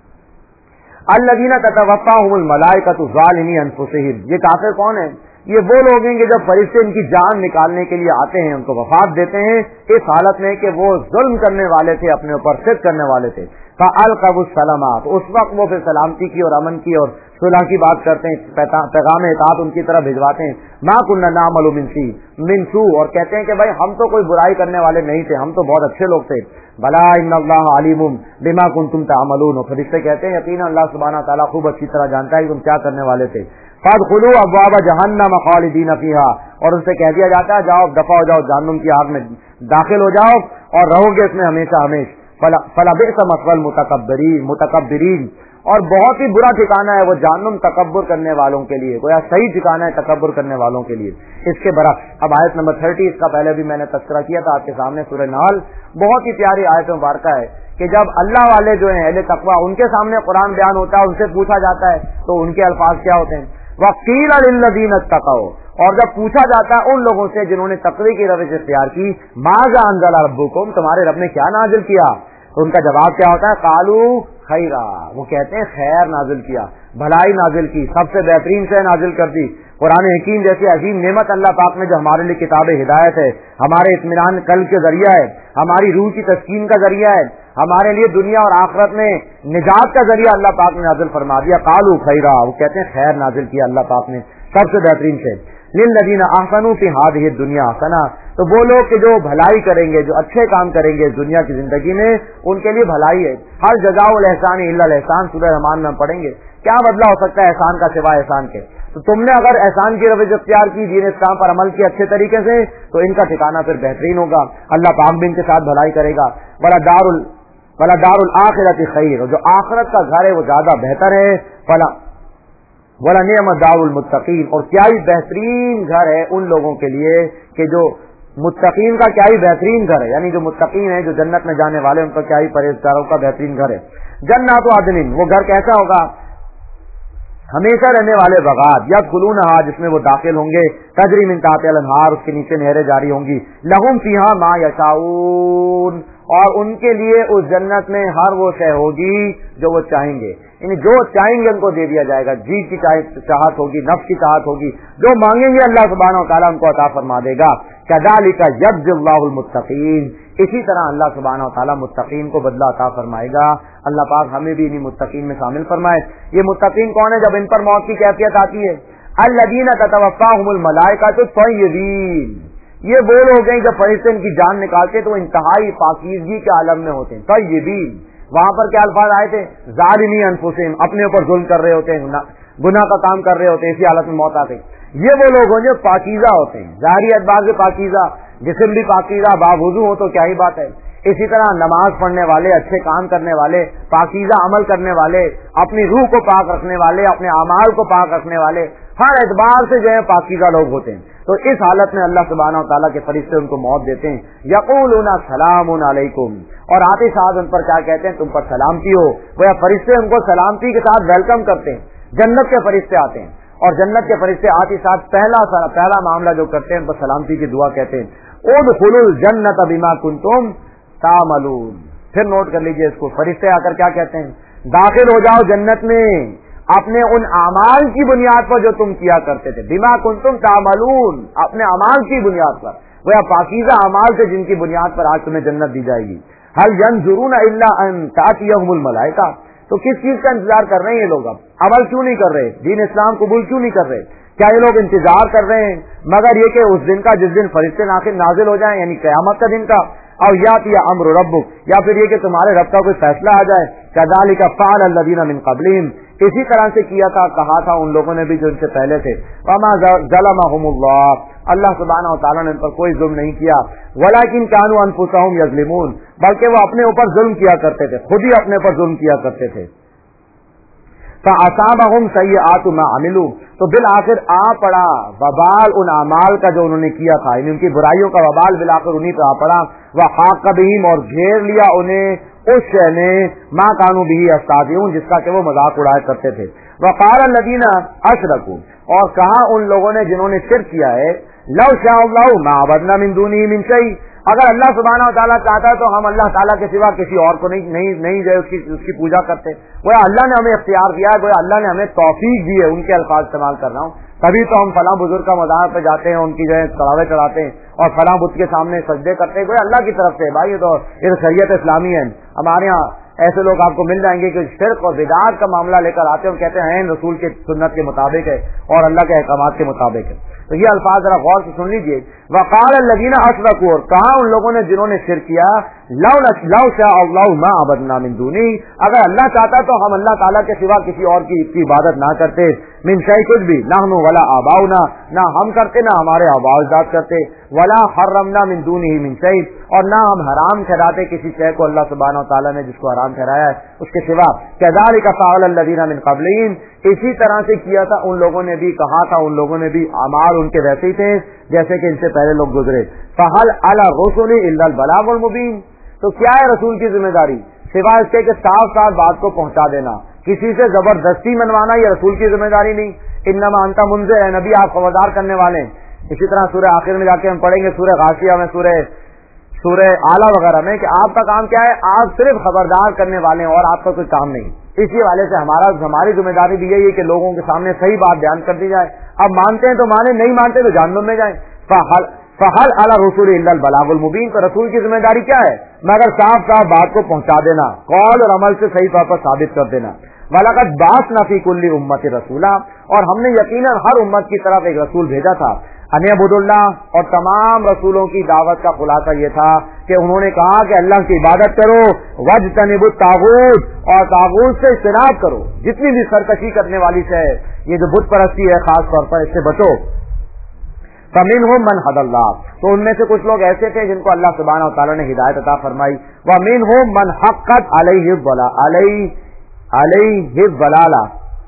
الذين تتوفاهم الملائكة ظالمي انفسهم، یہ کافر کون ہیں؟ یہ وہ لوگ ہیں کہ جب فرشتے ان کی جان نکالنے کے لیے آتے ہیں ان کو وفات دیتے ہیں اس حالت میں کہ وہ ظلم کرنے والے تھے، اپنے اوپر صدق کرنے والے تھے. فالقوا السلامات، اس وقت وہ پھر سلامتی کی اور امن کی اور صلح کی بات کرتے ہیں، پیغام اطاعت ان کی طرف بھجواتے ہیں. ما كنا نعمل من سوء، اور کہتے ہیں کہ بھائی ہم تو کوئی برائی کرنے والے نہیں تھے، ہم تو بہت اچھے لوگ تھے. بلا ان اللہ علیم بما کنتم تعملون، اور فرشتے کہتے ہیں یقینا اللہ سبحانہ تعالیٰ خوب اچھی طرح جانتا ہے کہ تم کیا کرنے والے تھے. فادخلوا ابواب جہنم خالدین فیہا، اور ان سے کہہ دیا جاتا ہے جاؤ دفع ہو جاؤ جہنم کی آگ میں داخل ہو جاؤ اور رہو گے اس میں ہمیشہ ہمیشہ. فلبئس مثوى المتکبرین، اور بہت ہی برا ٹھکانہ ہے وہ جہنم تکبر کرنے والوں کے لیے، گویا صحیح ٹھکانہ ہے تکبر کرنے والوں کے لیے. اس کے برعکس اب آیت نمبر 30، اس کا پہلے بھی میں نے تذکرہ کیا تھا آپ کے سامنے، سورہ نحل، بہت ہی پیاری آیت مبارکہ ہے کہ جب اللہ والے جو ہیں اہل تقویٰ ان کے سامنے قرآن بیان ہوتا ہے، ان سے پوچھا جاتا ہے تو ان کے الفاظ کیا ہوتے ہیں؟ وَقِيلَ لِلَّذِينَ اتَّقَوْا، اور جب پوچھا جاتا ہے ان لوگوں سے جنہوں نے تقوی کی روش اختیار کی، ماذا انزل ربکم، تمہارے رب نے کیا نازل کیا؟ تو ان کا جواب کیا ہوتا ہے؟ قالوا خیرا، وہ کہتے ہیں خیر نازل کیا، بھلائی نازل کی، سب سے بہترین سے نازل کر دی. قرآن حکیم جیسی عظیم نعمت اللہ پاک نے جو ہمارے لیے کتاب ہدایت ہے، ہمارے اطمینان قلب کے ذریعہ ہے، ہماری روح کی تسکین کا ذریعہ ہے، ہمارے لیے دنیا اور آخرت میں نجات کا ذریعہ اللہ پاک نے نازل فرما دیا. قالوا خیرا، وہ کہتے ہیں خیر نازل کیا اللہ پاک نے سب سے بہترین سے. للذین احسنوا فی ہذہ الدنیا حسنہ، تو وہ لوگ کہ جو بھلائی کریں گے، جو اچھے کام کریں گے اس دنیا کی زندگی میں، ان کے لیے بھلائی ہے. ہر جزاء الاحسان الا الاحسان، سورہ رحمان میں ہم پڑھیں گے کیا بدلہ ہو سکتا ہے احسان کا سوائے احسان کے. تو تم نے اگر احسان کی روش اختیار کی، دین اسلام پر عمل کیا اچھے طریقے سے، تو ان کا ٹھکانہ پھر بہترین ہوگا، اللہ پاک بھی ان کے ساتھ بھلائی کرے گا. ولا دار الآخرۃ خیر، جو آخرت کا گھر ہے وہ زیادہ بہتر ہے. ولا نعم دار المتقین، اور کیا ہی بہترین گھر ہے ان لوگوں کے لیے کہ جو متقین کا کیا ہی بہترین گھر ہے، یعنی جو متقین ہیں جو جنت میں جانے والے ان کا کیا ہی پرہیزگاروں کا بہترین گھر ہے. جنات عدن، وہ گھر کیسا ہوگا؟ ہمیشہ رہنے والے باغات، یدخلونھا، جس میں وہ داخل ہوں گے، تجری من تحتہا الانہار، اس کے نیچے نہریں جاری ہوں گی. لہم فیہا ما یشاؤون، اور ان کے لیے اس جنت میں ہر وہ شے ہوگی جو وہ چاہیں گے، یعنی جو چاہیں گے ان کو دے دیا جائے گا. جی کی چاہت ہوگی، نفس کی چاہت ہوگی، جو مانگیں گے اللہ سبحانہ و تعالیٰ ان کو عطا فرما دے گا. کذالک یجزی اللہ المتقین، اسی طرح اللہ سبحانہ و تعالیٰ متقین کو بدلہ عطا فرمائے گا. اللہ پاک ہمیں بھی انہی متقین میں شامل فرمائے. یہ متقین کون ہے جب ان پر موت کی کیفیت آتی ہے؟ الذین تتوفاہم الملائکۃ الطیبین، یہ وہ لوگ ہیں جب فرشتے ان کی جان نکالتے تو انتہائی پاکیزگی کے عالم میں ہوتے ہیں. طیبین، وہاں پر کیا الفاظ آئے تھے؟ ظالمی انفسہم، اپنے اوپر ظلم کر رہے ہوتے ہیں، گناہ کا کام کر رہے ہوتے ہیں، اسی حالت میں موت آتے. یہ وہ لوگ ہیں جو پاکیزہ ہوتے ہیں، ظاہری اعتبار سے پاکیزہ، جسم بھی پاکیزہ، باوضو ہو تو کیا ہی بات ہے. اسی طرح نماز پڑھنے والے، اچھے کام کرنے والے، پاکیزہ عمل کرنے والے، اپنی روح کو پاک رکھنے والے، اپنے اعمال کو پاک رکھنے والے، ہر اعتبار سے جو ہے پاکیزہ لوگ ہوتے ہیں. تو اس حالت میں اللہ سبحانہ و تعالیٰ کے فرشتے ان کو موت دیتے ہیں. یقولون سلام علیکم، اور آتے ساتھ ان پر کیا کہتے ہیں؟ تم پر سلامتی ہو. وہ فرشتے ان کو سلامتی کے ساتھ ویلکم کرتے ہیں. جنت کے فرشتے آتے ہیں اور جنت کے فرشتے آتی ساتھ پہلا معاملہ جو کرتے ہیں بس سلامتی کی دعا کہتے ہیں، ادخلوا الجنت بما کنتم تعملون۔ پھر نوٹ کر لیجئے اس کو، فرشتے آ کر کیا کہتے ہیں؟ داخل ہو جاؤ جنت میں اپنے ان اعمال کی بنیاد پر جو تم کیا کرتے تھے، بما کنتم تعملون، اپنے اعمال کی بنیاد پر، وہ پاکیزہ اعمال سے جن کی بنیاد پر آج تمہیں جنت دی جائے گی۔ هل ينظرون الا ان تاتيهم الملائکہ، تو کس چیز کا انتظار کر رہے ہیں یہ لوگ؟ اب عمل کیوں نہیں کر رہے؟ دین اسلام قبول کیوں نہیں کر رہے؟ کیا یہ لوگ انتظار کر رہے ہیں مگر یہ کہ اس دن کا جس دن فرشتے نازل ہو جائیں، یعنی قیامت کا دن کا، اور یا امر ربک، یا پھر یہ کہ تمہارے رب کا کوئی فیصلہ آ جائے؟ كذلك فعل الذين من قبلهم، اسی طرح سے کیا تھا، کہا تھا ان لوگوں نے بھی جو ان سے پہلے تھے۔ وما ظلمهم الله، اللہ سبحانہ و تعالیٰ نے ان پر کوئی ظلم نہیں کیا، ولكن كانوا انفسهم يظلمون، بلکہ وہ اپنے اوپر ظلم کیا کرتے تھے، خود ہی اپنے اوپر ظلم کیا کرتے تھے۔ فَأَصَابَهُمْ سَيِّئَاتُ مَا عَمِلُوا، تو بالآخر آ پڑا وبال ان اعمال کا جو انہوں نے کیا تھا، یعنی ان کی برائیوں کا وبال بالآخر انہیں پہ آ پڑا۔ وَحَاقَ بِهِمْ، اور گھیر لیا انہیں اس شے نے، مَا كَانُوا بِهِ يَسْتَهْزِئُونَ، جس کا کہ وہ مذاق اڑایا کرتے تھے۔ وَقَالَ الَّذِينَ أَشْرَكُوا، اور کہا ان لوگوں نے جنہوں نے شرک کیا ہے، لَوْ شَاءَ اللَّهُ مَا عَبَدْنَا مِن دُونِهِ مِن شَيْءٍ، اگر اللہ سبحانہ و تعالیٰ چاہتا ہے تو ہم اللہ تعالیٰ کے سوا کسی اور کو نہیں جو اس کی پوجا کرتے۔ گویا اللہ نے ہمیں اختیار دیا ہے، گویا اللہ نے ہمیں توفیق دی ہے، ان کے الفاظ استعمال کر رہا ہوں، تبھی تو ہم فلاں بزرگ کا مزار پہ جاتے ہیں، ان کی جو ہے چڑھاوے چڑھاتے ہیں اور فلاں بت کے سامنے سجدے کرتے ہیں، گویا اللہ کی طرف سے۔ بھائی یہ تو شریعت اسلامی ہے۔ ہمارے یہاں ایسے لوگ آپ کو مل جائیں گے کہ شرک اور بدعات کا معاملہ لے کر آتے ہیں اور کہتے ہیں رسول کے سنت کے مطابق ہے اور اللہ کے احکامات کے مطابق ہے۔ تو یہ الفاظ ذرا غور سے سن لیجئے۔ وقال الذین اشرکوا، اور کہا ان لوگوں نے جنہوں نے شرک کیا، لو شاء اللہ ما عبدنا من دونہ، اگر اللہ چاہتا تو ہم اللہ تعالیٰ کے سوا کسی اور کی عبادت نہ کرتے، من شیء، کچھ بھی، نحن ولا آباؤنا، نہ ہم کرتے نہ ہمارے آباء اجداد کرتے، ولا حرمنا من دونہ من شیء، اور نہ ہم حرام ٹھہراتے کسی شے کو اللہ سبحانہ و تعالیٰ نے جس کو حرام ٹھہرایا ہے اس کے سوا۔ كذلك فعل الذین من قبلہم، اسی طرح سے کیا تھا ان لوگوں نے بھی، کہا تھا ان لوگوں نے بھی، اعمال ان کے ویسے ہی تھے جیسے کہ ان سے پہلے لوگ گزرے۔ فہل علی الرسل الا البلاغ المبین، تو کیا ہے رسول کی ذمہ داری سوائے اس کے کہ صاف صاف بات کو پہنچا دینا، کسی سے زبردستی منوانا یہ رسول کی ذمہ داری نہیں۔ انما انت منذر، ہے نبی آپ خبردار کرنے والے ہیں۔ اسی طرح سورہ آخر میں جا کے ہم پڑھیں گے، سورہ غاشیہ میں، سورہ اعلیٰ وغیرہ میں، کہ آپ کا کام کیا ہے، آپ صرف خبردار کرنے والے ہیں اور آپ کا کوئی کام نہیں۔ اسی والے سے ہماری ذمہ داری بھی یہی ہے کہ لوگوں کے سامنے صحیح بات بیان کر دی جائے، اب مانتے ہیں تو مانے، نہیں مانتے تو جہنم میں جائیں۔ فہل علی الرسول الا البلاغ المبین، تو رسول کی ذمہ داری کیا ہے، مگر صاف صاف بات کو پہنچا دینا، قول اور عمل سے صحیح طور پر ثابت کر دینا۔ وَلَقَدْ بَعَثْنَا فِي كُلِّ أُمَّةٍ رَسُولًا، اور ہم نے یقیناً ہر امت کی طرف ایک رسول بھیجا تھا، ان اعبدوا اللہ، اور تمام رسولوں کی دعوت کا خلاصہ یہ تھا کہ انہوں نے کہا کہ اللہ کی عبادت کرو، وَاجْتَنِبُوا الطَّاغُوتَ، اور طاغوت سے اجتناب کرو، جتنی بھی سرکشی کرنے والی سے ہے، یہ جو بت پرستی ہے خاص طور پر، اس سے بچو۔ فَمِنْهُمْ مَنْ هَدَى اللَّهُ، تو ان میں سے کچھ لوگ ایسے تھے جن کو اللہ سبحانہ و تعالیٰ نے ہدایت عطا فرمائی، وَمِنْهُمْ مَنْ حَقَّتْ عَلَيْهِ الضَّلَالَةُ،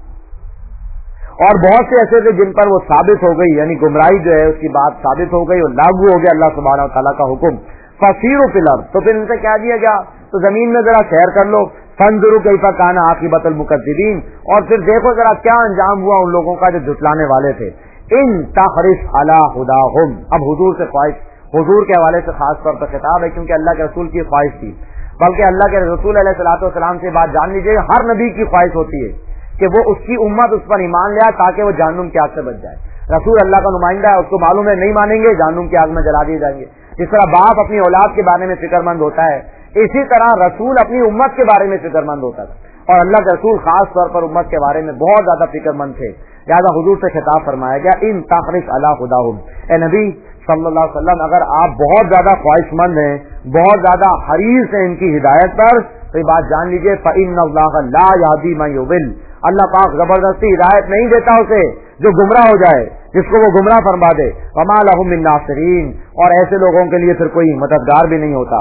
اور بہت سے ایسے تھے جن پر وہ ثابت ہو گئی، یعنی گمراہی جو ہے اس کی بات ثابت ہو گئی اور لاگو ہو گیا اللہ سبحانہ و تعالیٰ کا حکم۔ فَسِیرُوا فِی الْأَرْضِ، تو پھر ان سے کیا دیا گیا، تو زمین میں ذرا سیر کر لو، فَانظُرُوا کَیْفَ کَانَ عَاقِبَةُ الْمُکَذِّبِینَ، اور پھر دیکھو ذرا کیا انجام ہوا ان لوگوں کا جو جھٹلانے والے تھے۔ ان تحرص علی ھداھم، اب حضور سے خواہش، حضور کے حوالے سے خاص طور پر خطاب ہے کیونکہ اللہ کے رسول کی خواہش تھی، بلکہ اللہ کے رسول علیہ الصلوۃ والسلام سے بات جان لیجیے، ہر نبی کی خواہش ہوتی ہے کہ وہ اس کی امت اس پر ایمان لے تاکہ وہ جہنم کی آگ سے بچ جائے۔ رسول اللہ کا نمائندہ ہے، اس کو معلوم ہے نہیں مانیں گے جہنم کی آگ میں جلا دیے جائیں گے۔ جس طرح باپ اپنی اولاد کے بارے میں فکر مند ہوتا ہے، اسی طرح رسول اپنی امت کے بارے میں فکر مند ہوتا تھا، اور اللہ کے رسول خاص طور پر امت کے بارے میں بہت زیادہ فکر مند تھے، لہٰذا حضور سے خطاب فرمایا گیا ان تحرص علی ھداھم، اے نبی صلی اللہ علیہ وسلم اگر آپ بہت زیادہ خواہش مند ہیں، بہت زیادہ حریص ہیں ان کی ہدایت پر، تو یہ بات جان لیجیے فإن اللہ لا یہدی من یضل، اللہ پاک زبردستی ہدایت نہیں دیتا اسے جو گمراہ ہو جائے، جس کو وہ گمراہ فرما دے۔ وما لہم من ناصرین، اور ایسے لوگوں کے لیے پھر کوئی مددگار بھی نہیں ہوتا۔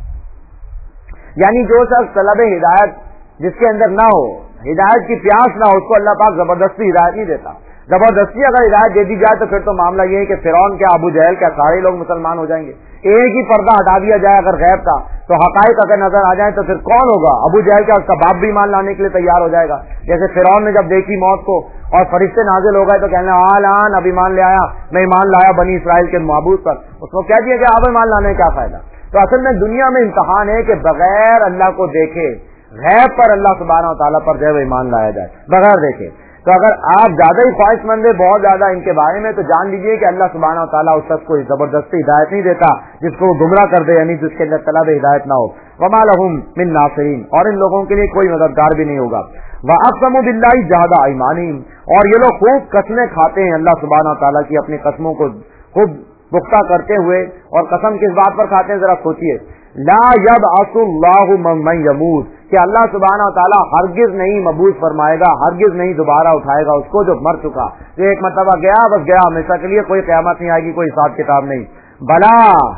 یعنی جو شخص طلب ہدایت جس کے اندر نہ ہو، ہدایت کی پیاس نہ ہو، اس کو اللہ پاک زبردستی ہدایت نہیں دیتا، زبردستی اگر ہدایت دے دی جائے تو پھر تو معاملہ یہ ہے کہ فرعون کیا ابو جہل کیا سارے لوگ مسلمان ہو جائیں گے. ایک ہی پردہ ہٹا دیا جائے اگر غیب کا تو حقائق اگر نظر آ جائیں تو پھر کون ہوگا؟ ابو جہل کیا اس کا باپ بھی ایمان لانے کے لیے تیار ہو جائے گا؟ جیسے فرعون نے جب دیکھی موت کو اور فرشتے نازل ہو گئے تو کہنے آلان اب ایمان لے آیا، میں ایمان لایا بنی اسرائیل کے معبود پر. اس کو کہہ دیا کہ اب ایمان لانے کا فائدہ. تو اصل میں دنیا میں امتحان ہے کہ بغیر اللہ کو دیکھے غیب پر اللہ سبحانہ و تعالیٰ پر جو ہے وہ ایمان لایا جائے بغیر دیکھے. تو اگر آپ زیادہ ہی خواہش مند ہیں بہت زیادہ ان کے بارے میں تو جان لیجیے کہ اللہ سبحانہ و تعالیٰ اس شخص کو زبردستی ہدایت نہیں دیتا جس کو وہ گمراہ کر دے، یعنی جس کے اندر طلب ہدایت نہ ہو. وما لهم من ناصرین، اور ان لوگوں کے لیے کوئی مددگار بھی نہیں ہوگا. واقسموا باللہ جہد ایمانہم، اور یہ لوگ خوب قسمیں کھاتے ہیں اللہ سبحانہ و تعالیٰ کی، اپنی قسموں کو خوب پختہ کرتے ہوئے. اور قسم کس بات پر کھاتے ہیں ذرا سوچئے. لا یبعث اللہ من یموت، کہ اللہ سبحانہ و تعالیٰ ہرگز نہیں مبعوث فرمائے گا، ہرگز نہیں دوبارہ اٹھائے گا اس کو جو مر چکا. جو ایک مرتبہ گیا بس گیا ہمیشہ کے لیے، کوئی قیامت نہیں آئے گی، کوئی حساب کتاب نہیں. بلا،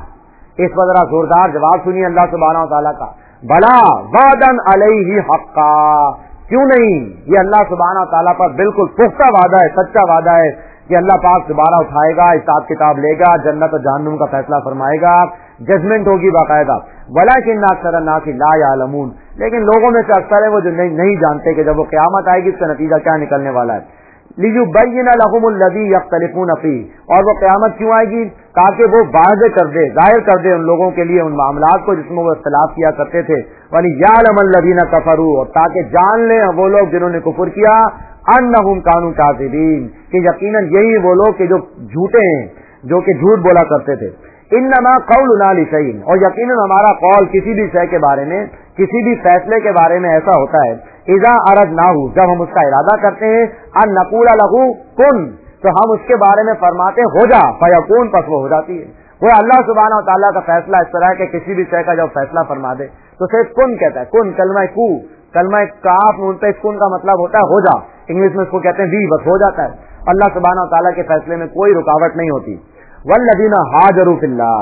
اس پر ذرا زوردار جواب سنیے اللہ سبحانہ و تعالیٰ کا. بلا وعدن علیہ حقا، کیوں نہیں، یہ اللہ سبحانہ و تعالیٰ پر بالکل پختہ وعدہ ہے، سچا وعدہ ہے کہ اللہ پاک دوبارہ اٹھائے گا، حساب کتاب لے گا، جنت و جہنم کا فیصلہ فرمائے گا، ججمنٹ ہوگی باقاعدہ. ولکن اکثر الناس لا یعلمون، لیکن لوگوں میں سے اکثر ہے وہ جو نہیں جانتے کہ جب وہ قیامت آئے گی اس کا نتیجہ کیا نکلنے والا ہے. لیبین لهم الذی یختلفون فیہ، اور وہ قیامت کیوں آئے گی؟ تاکہ وہ واضح کر دے، ظاہر کر دے ان لوگوں کے لیے ان معاملات کو جس میں وہ اختلاف کیا کرتے تھے. ولیعلم الذین کفروا، اور تاکہ جان لیں وہ لوگ جنہوں نے کفر کیا، انہم کانوا کاذبین، کہ یقیناً یہی وہ لوگ کہ جو جھوٹے ہیں، جو کہ جھوٹ بولا کرتے تھے. انما قولنا لشیء، اور یقیناً ہمارا قول کسی بھی شے کے بارے میں، کسی بھی فیصلے کے بارے میں ایسا ہوتا ہے، اذا اردناہ، جب ہم اس کا ارادہ کرتے ہیں، ان نقول لہ کن، تو ہم اس کے بارے میں فرماتے ہو جا، فیکون، پس وہ ہو جاتی ہے. وہ اللہ سبحانہ و تعالیٰ کا فیصلہ اس طرح ہے کہ کسی بھی شے کا جب فیصلہ فرما دے تو صرف کن کہتا ہے. کن کلمہ کو، کلمہ کاف نون پہ کن کا مطلب ہوتا ہے ہو جا، انگلش میں اس کو کہتے ہیں بھی، بس ہو جاتا ہے. اللہ سبحانہ و تعالیٰ کے فیصلے میں کوئی رکاوٹ نہیں ہوتی. والذین ہاجروا فی اللہ،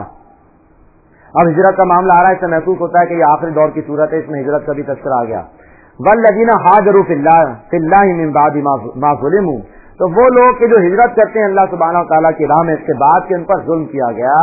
اب ہجرت کا معاملہ آ رہا ہے، اس سے محسوس ہوتا ہے کہ یہ آخری دور کی صورت ہے، اس میں ہجرت کا بھی تذکرہ آ گیا. والذین ہاجروا فی اللہ من بعد ما ظلموا، تو وہ لوگ کہ جو ہجرت کرتے ہیں اللہ سبحانہ و تعالیٰ کی راہ میں اس کے بعد کہ ان پر ظلم کیا گیا،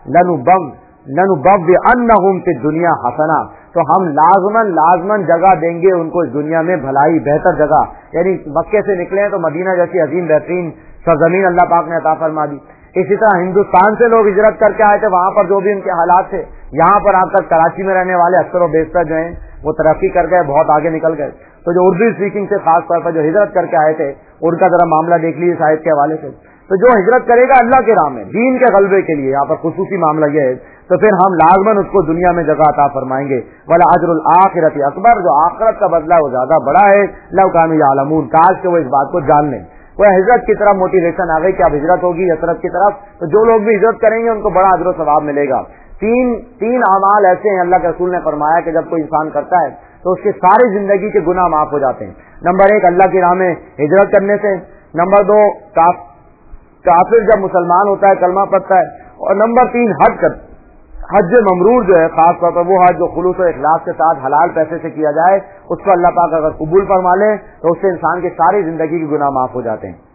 لنبوئنہم فی الدنیا حسنہ، تو ہم لازماً جگہ دیں گے ان کو اس دنیا میں بھلائی، بہتر جگہ. یعنی مکے سے نکلے ہیں تو مدینہ جیسی عظیم بہترین سرزمین اللہ پاک نے عطا فرما دی. اسی طرح ہندوستان سے لوگ ہجرت کر کے آئے تھے، وہاں پر جو بھی ان کے حالات تھے، یہاں پر آپ تک کراچی میں رہنے والے اکثر و بیشتر جو ہیں وہ ترقی کر گئے، بہت آگے نکل گئے. تو جو اردو اسپیکنگ سے خاص طور پر جو ہجرت کر کے آئے تھے ان کا ذرا معاملہ دیکھ لیجیے شاید کے حوالے سے. تو جو ہجرت کرے گا اللہ کے راہ میں دین کے غلبے کے لیے، یہاں پر خصوصی معاملہ یہ ہے، تو پھر ہم لازماً اس کو دنیا میں جگہ عطا فرمائیں گے. ولا اجر الآخرۃ اکبر، جو آخرت کا بدلہ وہ زیادہ بڑا ہے. لو کانوا یعلمون، کاش کہ وہ اس بات کو جان لیں. وہ ہجرت کی طرف موٹیویشن آ گئی کہ اب ہجرت ہوگی یثرب کی طرف، تو جو لوگ بھی ہجرت کریں گے ان کو بڑا اجر و ثواب ملے گا. تین اعمال ایسے ہیں اللہ کے رسول نے فرمایا کہ جب کوئی انسان کرتا ہے تو اس کی ساری زندگی کے گناہ معاف ہو جاتے ہیں. نمبر 1 اللہ کی راہ میں ہجرت کرنے سے، نمبر 2 کافر جب مسلمان ہوتا ہے کلمہ پڑھتا ہے، اور نمبر 3 حج ممرور جو ہے، خاص طور پر وہ حج جو خلوص و اخلاص کے ساتھ حلال پیسے سے کیا جائے، اس کو اللہ پاک اگر قبول فرما لے تو اس سے انسان کی ساری زندگی کے گناہ معاف ہو جاتے ہیں.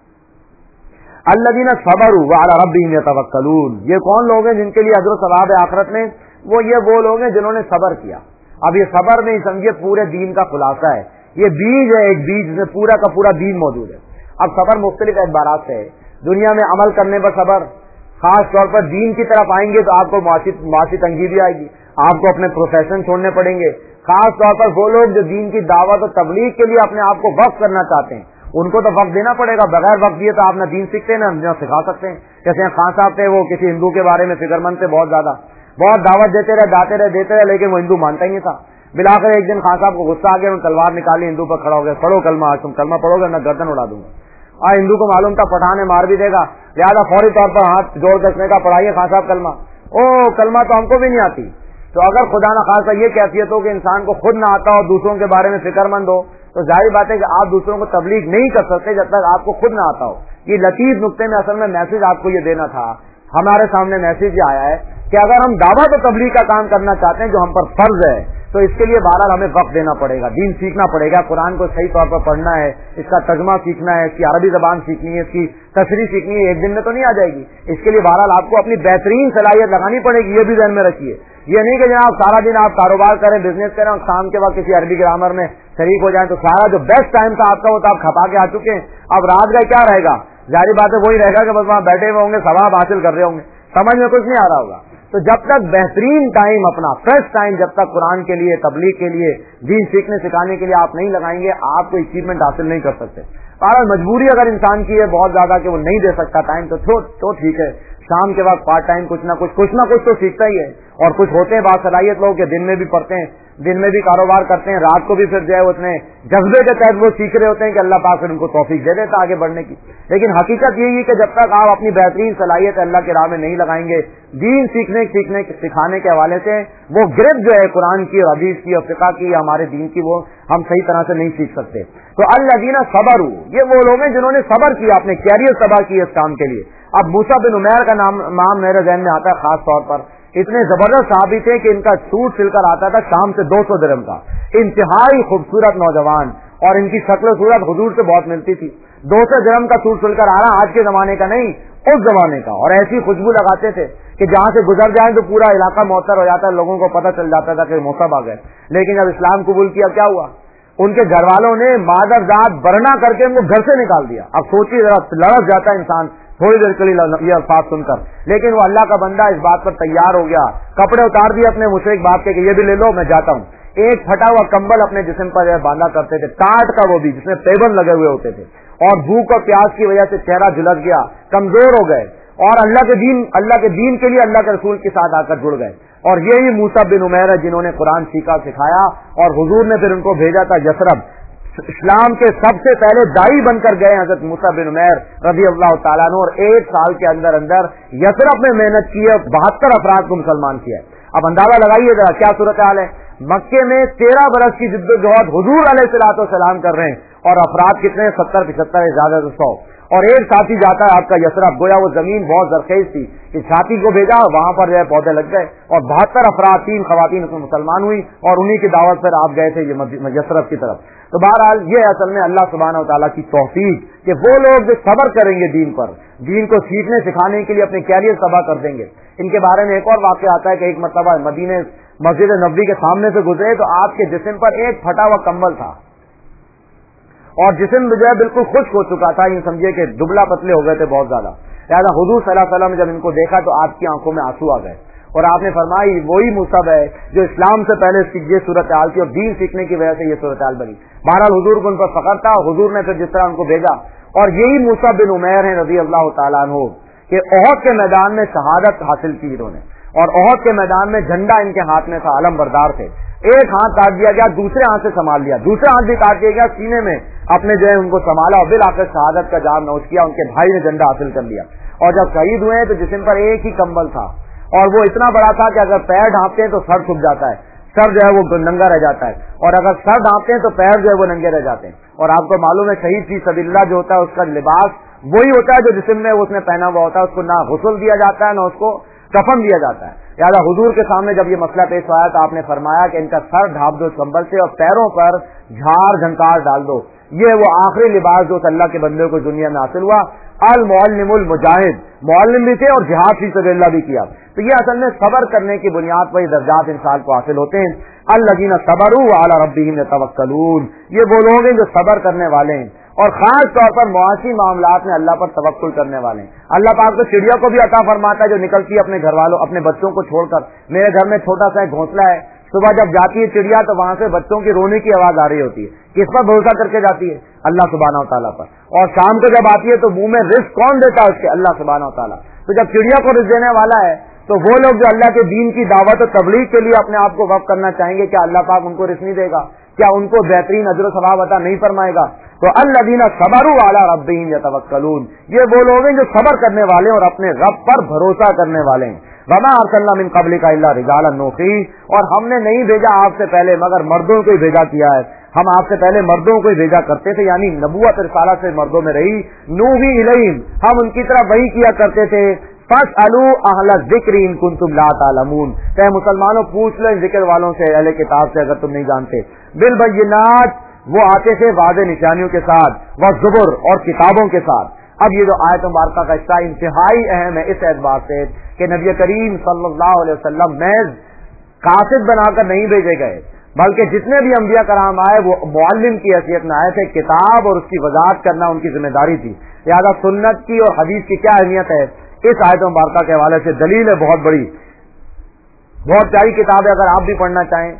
الذین صبروا وعلی ربہم یتوکلون، یہ کون لوگ ہیں جن کے لیے اجر و ثواب ہے آخرت میں؟ وہ لوگ ہیں جنہوں نے صبر کیا. اب یہ صبر نہیں سمجھے پورے دین کا خلاصہ ہے، یہ بیج ہے، ایک بیج میں پورا کا پورا دین موجود ہے. اب صبر مختلف اعتبارات سے ہے. دنیا میں عمل کرنے پر صبر، خاص طور پر دین کی طرف آئیں گے تو آپ کو معاشی تنگی بھی آئے گی، آپ کو اپنے پروفیشن چھوڑنے پڑیں گے. خاص طور پر وہ لوگ جو دین کی دعوت اور تبلیغ کے لیے اپنے آپ کو وقف کرنا چاہتے ہیں ان کو تو وقت دینا پڑے گا. بغیر وقت دیے تو آپ نہ دین سیکھتے ہیں نہ سکھا سکتے ہیں. جیسے خان صاحب تھے، وہ کسی ہندو کے بارے میں فکر مند تھے بہت دعوت دیتے رہے لیکن وہ ہندو مانتا ہی نہیں تھا. بلاخر ایک دن خان صاحب کو غصہ آ گیا، انہوں نے تلوار نکالی، ہندو پر کھڑا ہو گیا، پڑھو کلمہ، آج تم کلمہ پڑھو گے نہ گردن اڑا دوں گا. ہندو کو معلوم تھا پٹھان مار بھی دے گا، لہٰذا فوری طور پر ہاتھ جوڑ کر اس نے کہا پڑھائیے خان صاحب کلمہ. کلمہ تو ہم کو بھی نہیں آتی. تو اگر خدا نہ خاصا یہ کیفیت ہو کہ انسان کو خود نہ آتا ہو، دوسروں کے بارے میں فکر مند ہو، تو ظاہر بات ہے کہ آپ دوسروں کو تبلیغ نہیں کر سکتے جب تک آپ کو خود نہ آتا ہو. یہ لطیف نقطے میں اصل میں میسج آپ کو یہ دینا تھا. ہمارے سامنے میسج یہ آیا ہے کہ اگر ہم دعوت و تبلیغ کا کام کرنا چاہتے ہیں جو ہم پر فرض ہے تو اس کے لیے بہرحال ہمیں وقت دینا پڑے گا، دین سیکھنا پڑے گا، قرآن کو صحیح طور پر پڑھنا ہے، اس کا ترجمہ سیکھنا ہے، اس کی عربی زبان سیکھنی ہے، اس کی تشریح سیکھنی ہے، ایک دن میں تو نہیں آ جائے گی، اس کے لیے بہرحال آپ کو اپنی بہترین صلاحیت لگانی پڑے گی، یہ بھی ذہن میں رکھیے۔ یہ نہیں کہ جناب سارا دن آپ کاروبار کریں، بزنس کریں اور شام کے وقت کسی عربی گرامر میں شریک ہو جائیں تو سارا جو بیسٹ ٹائم تھا آپ کا وہ تو آپ کھپا کے آ چکے ہیں، اب رات کا کیا رہے گا؟ ظاہر بات ہے وہی رہے گا کہ بس وہاں بیٹھے ہوئے ہوں گے، ثواب حاصل کر رہے ہوں گے، سمجھ میں کچھ نہیں آ رہا ہوگا۔ تو جب تک بہترین ٹائم اپنا فریش ٹائم جب تک قرآن کے لیے، تبلیغ کے لیے، دین سیکھنے سکھانے کے لیے آپ نہیں لگائیں گے، آپ کوئی اچیومنٹ حاصل نہیں کر سکتے۔ اور مجبوری اگر انسان کی ہے بہت زیادہ کہ وہ نہیں دے سکتا ٹائم تو ٹھیک ہے، شام کے وقت پارٹ ٹائم کچھ نہ کچھ تو سیکھتا ہی ہے۔ اور کچھ ہوتے ہیں باصلاحیت لوگ کہ دن میں بھی پڑھتے ہیں، دن میں بھی کاروبار کرتے ہیں، رات کو بھی پھر جو ہے اتنے جذبے کے تحت وہ سیکھ رہے ہوتے ہیں کہ اللہ پاک پھر ان کو توفیق دے دیتا آگے بڑھنے کی۔ لیکن حقیقت یہی ہے کہ جب تک آپ اپنی بہترین صلاحیت اللہ کی راہ میں نہیں لگائیں گے، دین سکھانے کے حوالے سے وہ گرپ جو ہے قرآن کی اور حدیث کی اور فقہ کی، ہمارے دین کی، وہ ہم صحیح طرح سے نہیں سیکھ سکتے۔ تو الذین صبروا، یہ وہ لوگ ہیں جنہوں نے صبر کیا، اپنے کیریئر تباہ کیے اس کام کے لیے۔ اب موسیٰ بن عمیر کا نام میرے ذہن میں آتا ہے خاص طور پر، اتنے زبردست صحابی تھے کہ ان کا سوٹ سل کر آتا تھا شام سے 200 درہم کا، انتہائی خوبصورت نوجوان، اور ان کی شکل و صورت حضور سے بہت ملتی تھی۔ 200 درہم کا سوٹ سل کر آ رہا، آج کے زمانے کا نہیں، اس زمانے کا، اور ایسی خوشبو لگاتے تھے کہ جہاں سے گزر جائیں تو پورا علاقہ معطر ہو جاتا ہے، لوگوں کو پتہ چل جاتا تھا کہ موسیٰ آ گئے۔ لیکن جب اسلام قبول کیا کیا ہوا؟ ان کے گھر والوں نے مادر ذات برنا کر کے ان کو گھر سے نکال دیا۔ اب سوچیے ذرا، لڑک جاتا ہے انسان تھوڑی دیر کے لیے یہ الفاظ سن کر، لیکن وہ اللہ کا بندہ اس بات پر تیار ہو گیا، کپڑے اتار دیے اپنے مشرک باپ کے کہ یہ بھی لے لو میں جاتا ہوں۔ ایک پھٹا ہوا کمبل اپنے جسم پر باندھا کرتے تھے، ٹاٹ کا، وہ بھی جس میں پیبند لگے ہوئے ہوتے تھے، اور بھوک اور پیاس کی وجہ سے چہرہ جھلس گیا، کمزور ہو گئے، اور اللہ کے دین کے لیے اللہ کے رسول کے ساتھ آ کر جڑ گئے۔ اور یہی موسیٰ بن عمیر ہے جنہوں نے قرآن سیکھا سکھایا، اور حضور نے پھر ان کو بھیجا تھا یثرب۔ اسلام کے سب سے پہلے دائی بن کر گئے حضرت موسیٰ بن عمیر رضی اللہ تعالیٰ عنہ، اور 1 سال کے اندر یثرب میں محنت کی ہے، 72 افراد کو مسلمان کیا ہے۔ اب اندازہ لگائیے ذرا کیا صورتحال ہے، مکے میں 13 برس کی جد و جہد حضور علیہ الصلوۃ والسلام کر رہے ہیں، اور افراد کتنے؟ 70-75 زیادہ سے 100، اور ایک ساتھی جاتا ہے آپ کا یثرب، گویا وہ زمین بہت زرخیز تھی، اس ساتھی کو بھیجا، وہاں پر جو ہے پودے لگ گئے، اور 72 افراد، 3 خواتین اس میں مسلمان ہوئی، اور انہی کی دعوت پر آپ گئے تھے یثرب کی طرف۔ تو بہرحال یہ اصل میں اللہ سبحانہ و تعالیٰ کی توفیق کہ وہ لوگ جو صبر کریں گے دین پر، دین کو سیکھنے سکھانے کے لیے اپنے کیریئر تباہ کر دیں گے۔ ان کے بارے میں ایک اور واقعہ آتا ہے کہ ایک مرتبہ مدینے مسجد نبوی کے سامنے سے گزرے تو آپ کے جسم پر ایک پھٹا ہوا کمبل تھا، اور جسم جو ہے بالکل خشک ہو چکا تھا، یہ سمجھے کہ دبلا پتلے ہو گئے تھے بہت زیادہ۔ لہٰذا حضور صلی اللہ علیہ وسلم جب ان کو دیکھا تو آپ کی آنکھوں میں آنسو آ گئے، اور آپ نے فرمائی وہی موسیٰ ہے جو اسلام سے پہلے یہ صورتحال تھی، اور دین سیکھنے کی وجہ سے یہ صورتحال بنی۔ بہرحال حضور کو ان پر فخر تھا، حضور نے پھر جس طرح ان کو بھیجا، اور یہی موسیٰ بن عمیر ہیں رضی اللہ تعالیٰ عنہ کہ احد کے میدان میں شہادت حاصل کی انہوں نے، اور احد کے میدان میں جھنڈا ان کے ہاتھ میں تھا، علم بردار تھے۔ ایک ہاتھ کاٹ دیا گیا، دوسرے ہاتھ سے سنبھال لیا، دوسرے ہاتھ بھی کاٹ دیا گیا، سینے میں اپنے جو ہے ان کو سنبھالا، اور بالآخر شہادت کا جام نوش کیا، ان کے بھائی نے جھنڈا حاصل کر لیا۔ اور جب شہید ہوئے تو جسم پر ایک ہی کمبل تھا، اور وہ اتنا بڑا تھا کہ اگر پیر ڈھانپتے ہیں تو سر چھپ جاتا ہے، سر جو ہے وہ ننگا رہ جاتا ہے، اور اگر سر ڈھانپتے ہیں تو پیر جو ہے وہ ننگے رہ جاتے ہیں۔ اور آپ کو معلوم ہے شہید فی سبیل اللہ جو ہوتا ہے اس کا لباس وہی ہوتا ہے جو جسم میں اس نے پہنا ہوا ہوتا ہے، اس کو نہ غسل دیا جاتا ہے نہ اس کو کفن دیا جاتا ہے۔ لہٰذا حضور کے سامنے جب یہ مسئلہ پیش آیا تو آپ نے فرمایا کہ ان کا سر ڈھانپ دو اس کمبل سے، اور پیروں پر جھاڑ جھنکار ڈال دو۔ یہ وہ آخری لباس جو اللہ کے بندے کو دنیا میں حاصل ہوا۔ المعلم المجاہد، معلم بھی تھے اور جہاد فی سبیل اللہ بھی کیا۔ تو یہ اصل میں صبر کرنے کی بنیاد پر یہ درجات انسان کو حاصل ہوتے ہیں۔ الذین صبروا وعلی ربہم یتوکلون، یہ وہ لوگ ہیں جو صبر کرنے والے ہیں، اور خاص طور پر معاشی معاملات میں اللہ پر توکل کرنے والے ہیں۔ اللہ پاک تو چڑیا کو بھی عطا فرماتا ہے جو نکلتی ہے اپنے گھر والوں، اپنے بچوں کو چھوڑ کر۔ میرے گھر میں چھوٹا سا ایک گھونسلہ ہے، صبح جب جاتی ہے چڑیا تو وہاں سے بچوں کی رونے کی آواز آ رہی ہوتی ہے۔ کس پر بھروسہ کر کے جاتی ہے؟ اللہ سبحانہ و تعالیٰ پر۔ اور شام کو جب آتی ہے تو منہ میں رزق کون دیتا ہے اس کے؟ اللہ سبحانہ و تعالیٰ۔ تو جب چڑیا کو رزق دینے والا ہے تو وہ لوگ جو اللہ کے دین کی دعوت و تبلیغ کے لیے اپنے آپ کو وقف کرنا چاہیں گے، کیا اللہ پاک ان کو رزق نہیں دے گا؟ کیا ان کو بہترین اجر و ثواب عطا نہیں فرمائے گا؟ تو الذین صبروا علی ربہم یتوکلون، یہ وہ لوگ ہیں جو صبر کرنے والے اور اپنے رب پر بھروسہ کرنے والے ہیں۔ وما ارسلنا من قبلک الا رجالا نوحی، اور ہم نے نہیں بھیجا آپ سے پہلے مگر مردوں کو ہی بھیجا کیا ہے۔ ہم آپ سے پہلے مردوں کو ہی بھیجا کرتے تھے، یعنی نبوت رسالت سے مردوں میں رہی۔ نوحی الیہم، ہم ان کی طرف وحی کیا کرتے تھے۔ فاسألوا اہل الذکر ان کنتم لا تعلمون، کہ مسلمانوں پوچھ لو ذکر والوں سے، اہل کتاب سے، اگر تم نہیں جانتے. بالبینات، وہ آتے تھے واضح نشانیوں کے ساتھ، والزبر، اور کتابوں کے ساتھ. اب یہ جو آیت مبارکہ کا حصہ انتہائی اہم ہے اس اعتبار سے کہ نبی کریم صلی اللہ علیہ وسلم محض قاصد بنا کر نہیں بھیجے گئے، بلکہ جتنے بھی انبیاء کرام آئے وہ معلم کی حیثیت میں آئے تھے. کتاب اور اس کی وضاحت کرنا ان کی ذمہ داری تھی. لہٰذا سنت کی اور حدیث کی کیا اہمیت ہے اس آیت مبارکہ کے حوالے سے دلیل ہے بہت بڑی، بہت پیاری کتاب ہے. اگر آپ بھی پڑھنا چاہیں،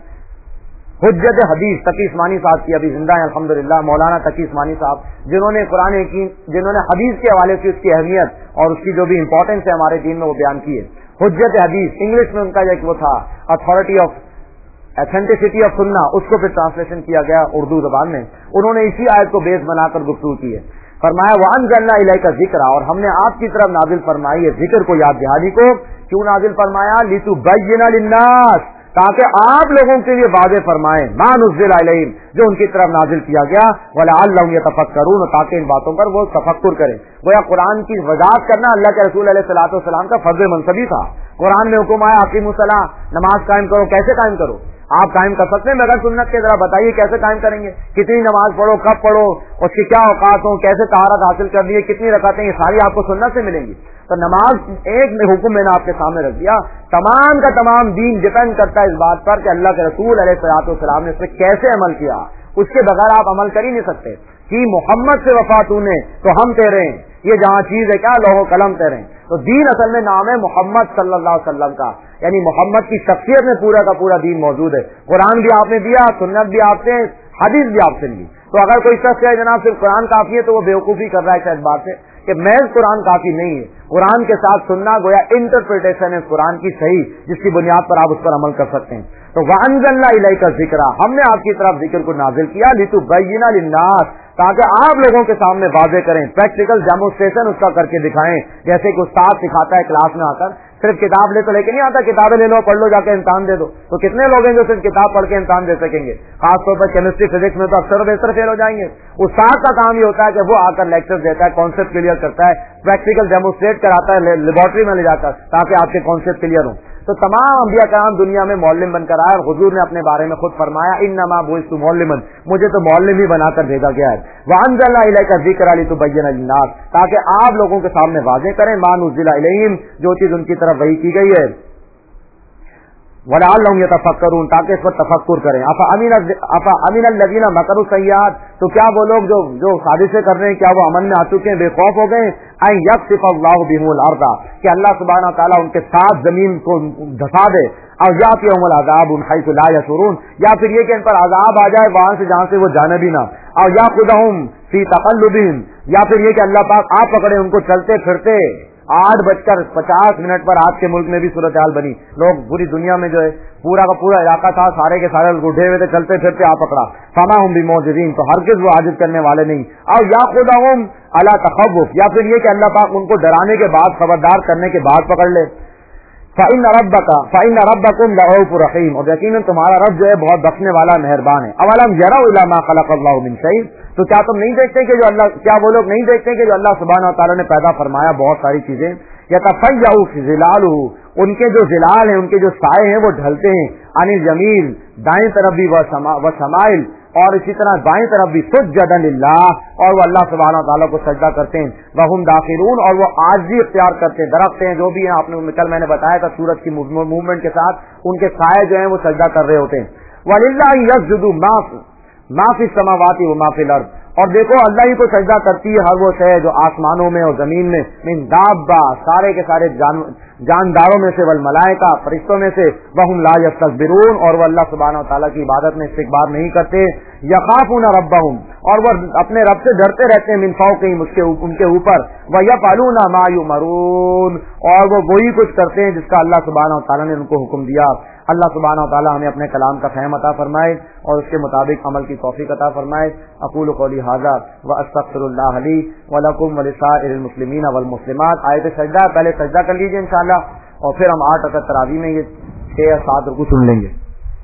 حجت حدیث تقی عثمانی صاحب کی، ابھی زندہ ہیں الحمدللہ، مولانا تقی عثمانی صاحب، جنہوں نے قرآن کی، جنہوں نے حدیث کے حوالے سے اس کی اہمیت اور اس کی جو بھی امپورٹنس ہے ہمارے دین میں وہ بیان کی ہے. حجت حدیث، انگلش میں ان کا ایک وہ تھا اتھارٹی آف ایتھینٹسٹی آف سننا، اس کو پھر ٹرانسلیشن کیا گیا اردو زبان میں. انہوں نے اسی آیت کو بیس بنا کر گفتگو کی ہے. فرمایا وَأَنزَلْنَا إِلَيْكَ الذِّكْرَ، اور ہم نے آپ کی طرف نازل فرمائی ہے ذکر کو، یاد دہانی کو. کیوں نازل فرمایا؟ لِتُبَيِّنَ لِلنَّاسِ، تاکہ آپ لوگوں کے لیے واضح فرمائیں، مَا نُزِّلَ إِلَيْهِمْ، جو ان کی طرف نازل کیا گیا، وَلَعَلَّهُمْ يَتَفَكَّرُونَ، تاکہ ان باتوں پر وہ تفکر کریں. گویا قرآن کی وضاحت کرنا اللہ کے رسول علیہ الصلوۃ والسلام کا فرض منصبی تھا. قرآن میں حکم آیا اقیموا الصلاۃ، نماز قائم کرو. کیسے قائم کرو؟ آپ قائم کر سکتے ہیں بغیر سنت کے؟ ذرا بتائیے کیسے قائم کریں گے؟ کتنی نماز پڑھو، کب پڑھو، اس کے کیا اوقات ہوں، کیسے طہارت حاصل کرنی ہے، کتنی رکعتیں، یہ ساری آپ کو سنت سے ملیں گی. تو نماز ایک حکم میں نے آپ کے سامنے رکھ دیا. تمام کا تمام دین ڈپینڈ کرتا ہے اس بات پر کہ اللہ کے رسول علیہ الصلوۃ والسلام نے اس پہ کیسے عمل کیا. اس کے بغیر آپ عمل کر ہی نہیں سکتے. کہ محمد سے وفات نے تو ہم تیرے ہیں، یہ جہاں چیز ہے کیا، لوح و قلم تیرے ہیں. تو دین اصل میں نام ہے محمد صلی اللہ علیہ وسلم کا، یعنی محمد کی شخصیت میں پورا کا پورا دین موجود ہے. قرآن بھی آپ نے دیا، سنت بھی آپ سے، حدیث بھی آپ سے لی. تو اگر کوئی شخص ہے جناب صرف قرآن کافی ہے تو وہ بیوقوفی کر رہا ہے شاید بات سے کہ محض قرآن کافی نہیں ہے. قرآن کے ساتھ سننا گویا انٹرپریٹیشن ہے قرآن کی صحیح، جس کی بنیاد پر آپ اس پر عمل کر سکتے ہیں. تو وَأَنزَلْنَا إِلَيْكَ الذِّكْرَ، ہم نے آپ کی طرف ذکر کو نازل کیا، لِتُبَيِّنَ لِلنَّاسِ، تاکہ آپ لوگوں کے سامنے واضح کریں، پریکٹیکل ڈیمونسٹریشن اس کا کر کے دکھائیں. جیسے کہ استاد سکھاتا ہے کلاس میں آ کر، صرف کتاب لے تو لے کے نہیں آتا، کتابیں لے لو، پڑھ لو، جا کے امتحان دے دو. تو کتنے لوگ ہیں جو صرف کتاب پڑھ کے امتحان دے سکیں گے؟ خاص طور پر کیمسٹری فزکس میں تو اکثر و بیشتر فیل ہو جائیں گے. استاد کا کام یہ ہوتا ہے کہ وہ آ کر لیکچر دیتا ہے، کانسیپٹ کلیئر کرتا ہے، پریکٹیکل ڈیمونسٹریٹ کراتا ہے لیبورٹری میں لے جا کر، تاکہ آپ کے کانسیپٹ کلیئر ہوں. تو تمام انبیاء کرام دنیا میں معلم بن کر آئے، اور حضور نے اپنے بارے میں خود فرمایا انما بعثت معلما، مجھے تو معلم ہی بنا کر بھیجا گیا ہے. وانزلنا الیک الذکر لتبین للناس، تاکہ آپ لوگوں کے سامنے واضح کریں ما نزل الیہم، جو چیز ان کی طرف وحی کی گئی ہے، وَلَعَلَّهُمْ يَتَفَكَّرُونَ، تاکہ اس پر تفکر کریں. أَفَأَمِنَ الَّذِينَ مَكَرُوا السَّيِّئَاتِ، تو کیا وہ لوگ جو سازشیں کر رہے ہیں کیا وہ امن میں آ چکے ہیں، بے خوف ہو گئے؟ أَن يَخْسِفَ اللَّهُ بِهِمُ الْأَرْضَ، کہ اللہ سبحانہ وتعالیٰ ان کے ساتھ زمین کو دھسا دے. أَوْ يَأْتِيَهُمُ الْعَذَابُ مِنْ حَيْثُ لَا يَشْعُرُونَ، یا پھر یہ کہ ان پر عذاب آ جائے وہاں سے جہاں سے وہ جانے بھی نہ. أَوْ يَأْخُذَهُمْ فِي تَقَلُّبِهِمْ، یا پھر یہ کہ اللہ پاک آپ پکڑے ان کو چلتے پھرتے. 8:50 پر آج کے ملک میں بھی صورتحال بنی، لوگ پوری دنیا میں جو ہے پورا کا پورا علاقہ تھا، سارے کے سارے اٹھے ہوئے تھے، چلتے پھرتے آپ پکڑا. فما ہم بموجزین، تو ہرگز وہ عاجز کرنے والے نہیں. او یاخذہم علی تخوف، یا پھر یہ کہ اللہ پاک ان کو ڈرانے کے بعد، خبردار کرنے کے بعد پکڑ لے. فإن ربکم لرؤوف رحیم، اور یقیناً تمہارا رب جو ہے بہت بخشنے والا مہربان ہے. اولم یروا الی ما خلق اللہ من شیء، تو کیا تم نہیں دیکھتے کہ جو اللہ، کیا وہ لوگ نہیں دیکھتے کہ جو اللہ سبحانہ وتعالی نے پیدا فرمایا بہت ساری چیزیں، یتفیأ ظلالہ، ان کے جو ظلال ہیں، ان کے جو سائے ہیں وہ ڈھلتے ہیں، عن الجمیل، دائیں طرف بھی، وشمائل، اور اسی طرح بائیں طرف بھی، سجدا للہ، اور وہ اللہ سبحانہ وتعالیٰ کو سجدہ کرتے ہیں. وہم داخرون، اور وہ عاجزی اختیار کرتے ہیں. درخت ہیں جو بھی ہیں، آپ نے کل میں نے بتایا تھا سورج کی موومنٹ کے ساتھ ان کے سائے جو ہیں وہ سجدہ کر رہے ہوتے ہیں. وَلِلَّهِ يَسْجُدُ مَا فِي السَّمَاوَاتِ وَمَا فِي الْأَرْضِ، اور دیکھو اللہ ہی کو سجدہ کرتی ہے ہر وہ شے جو آسمانوں میں اور زمین میں، من دابہ، سارے کے سارے جانداروں میں سے، والملائکہ، فرشتوں میں سے، وہم لا یستکبرون، اور وہ اللہ سبحانہ وتعالیٰ کی عبادت میں استکبار نہیں کرتے. یخافون ربہم، اور وہ اپنے رب سے ڈرتے رہتے ہیں، من فوقہم، ان کے اوپر، ویفعلون ما یؤمرون، اور وہ وہی کچھ کرتے ہیں جس کا اللہ سبحانہ وتعالیٰ نے ان کو حکم دیا. اللہ سبحانہ وتعالیٰ ہمیں اپنے کلام کا فہم عطا فرمائے اور اس کے مطابق عمل کی توفیق عطا فرمائے. اقول قولی ھذا واستغفر اللہ لی ولکم ولسائر المسلمین والمسلمات. آیت سجدہ، پہلے سجدہ کر لیجیے انشاءاللہ، اور پھر ہم 8 رکعت تراویح میں یہ 6 یا 7 رکوع سن لیں گے.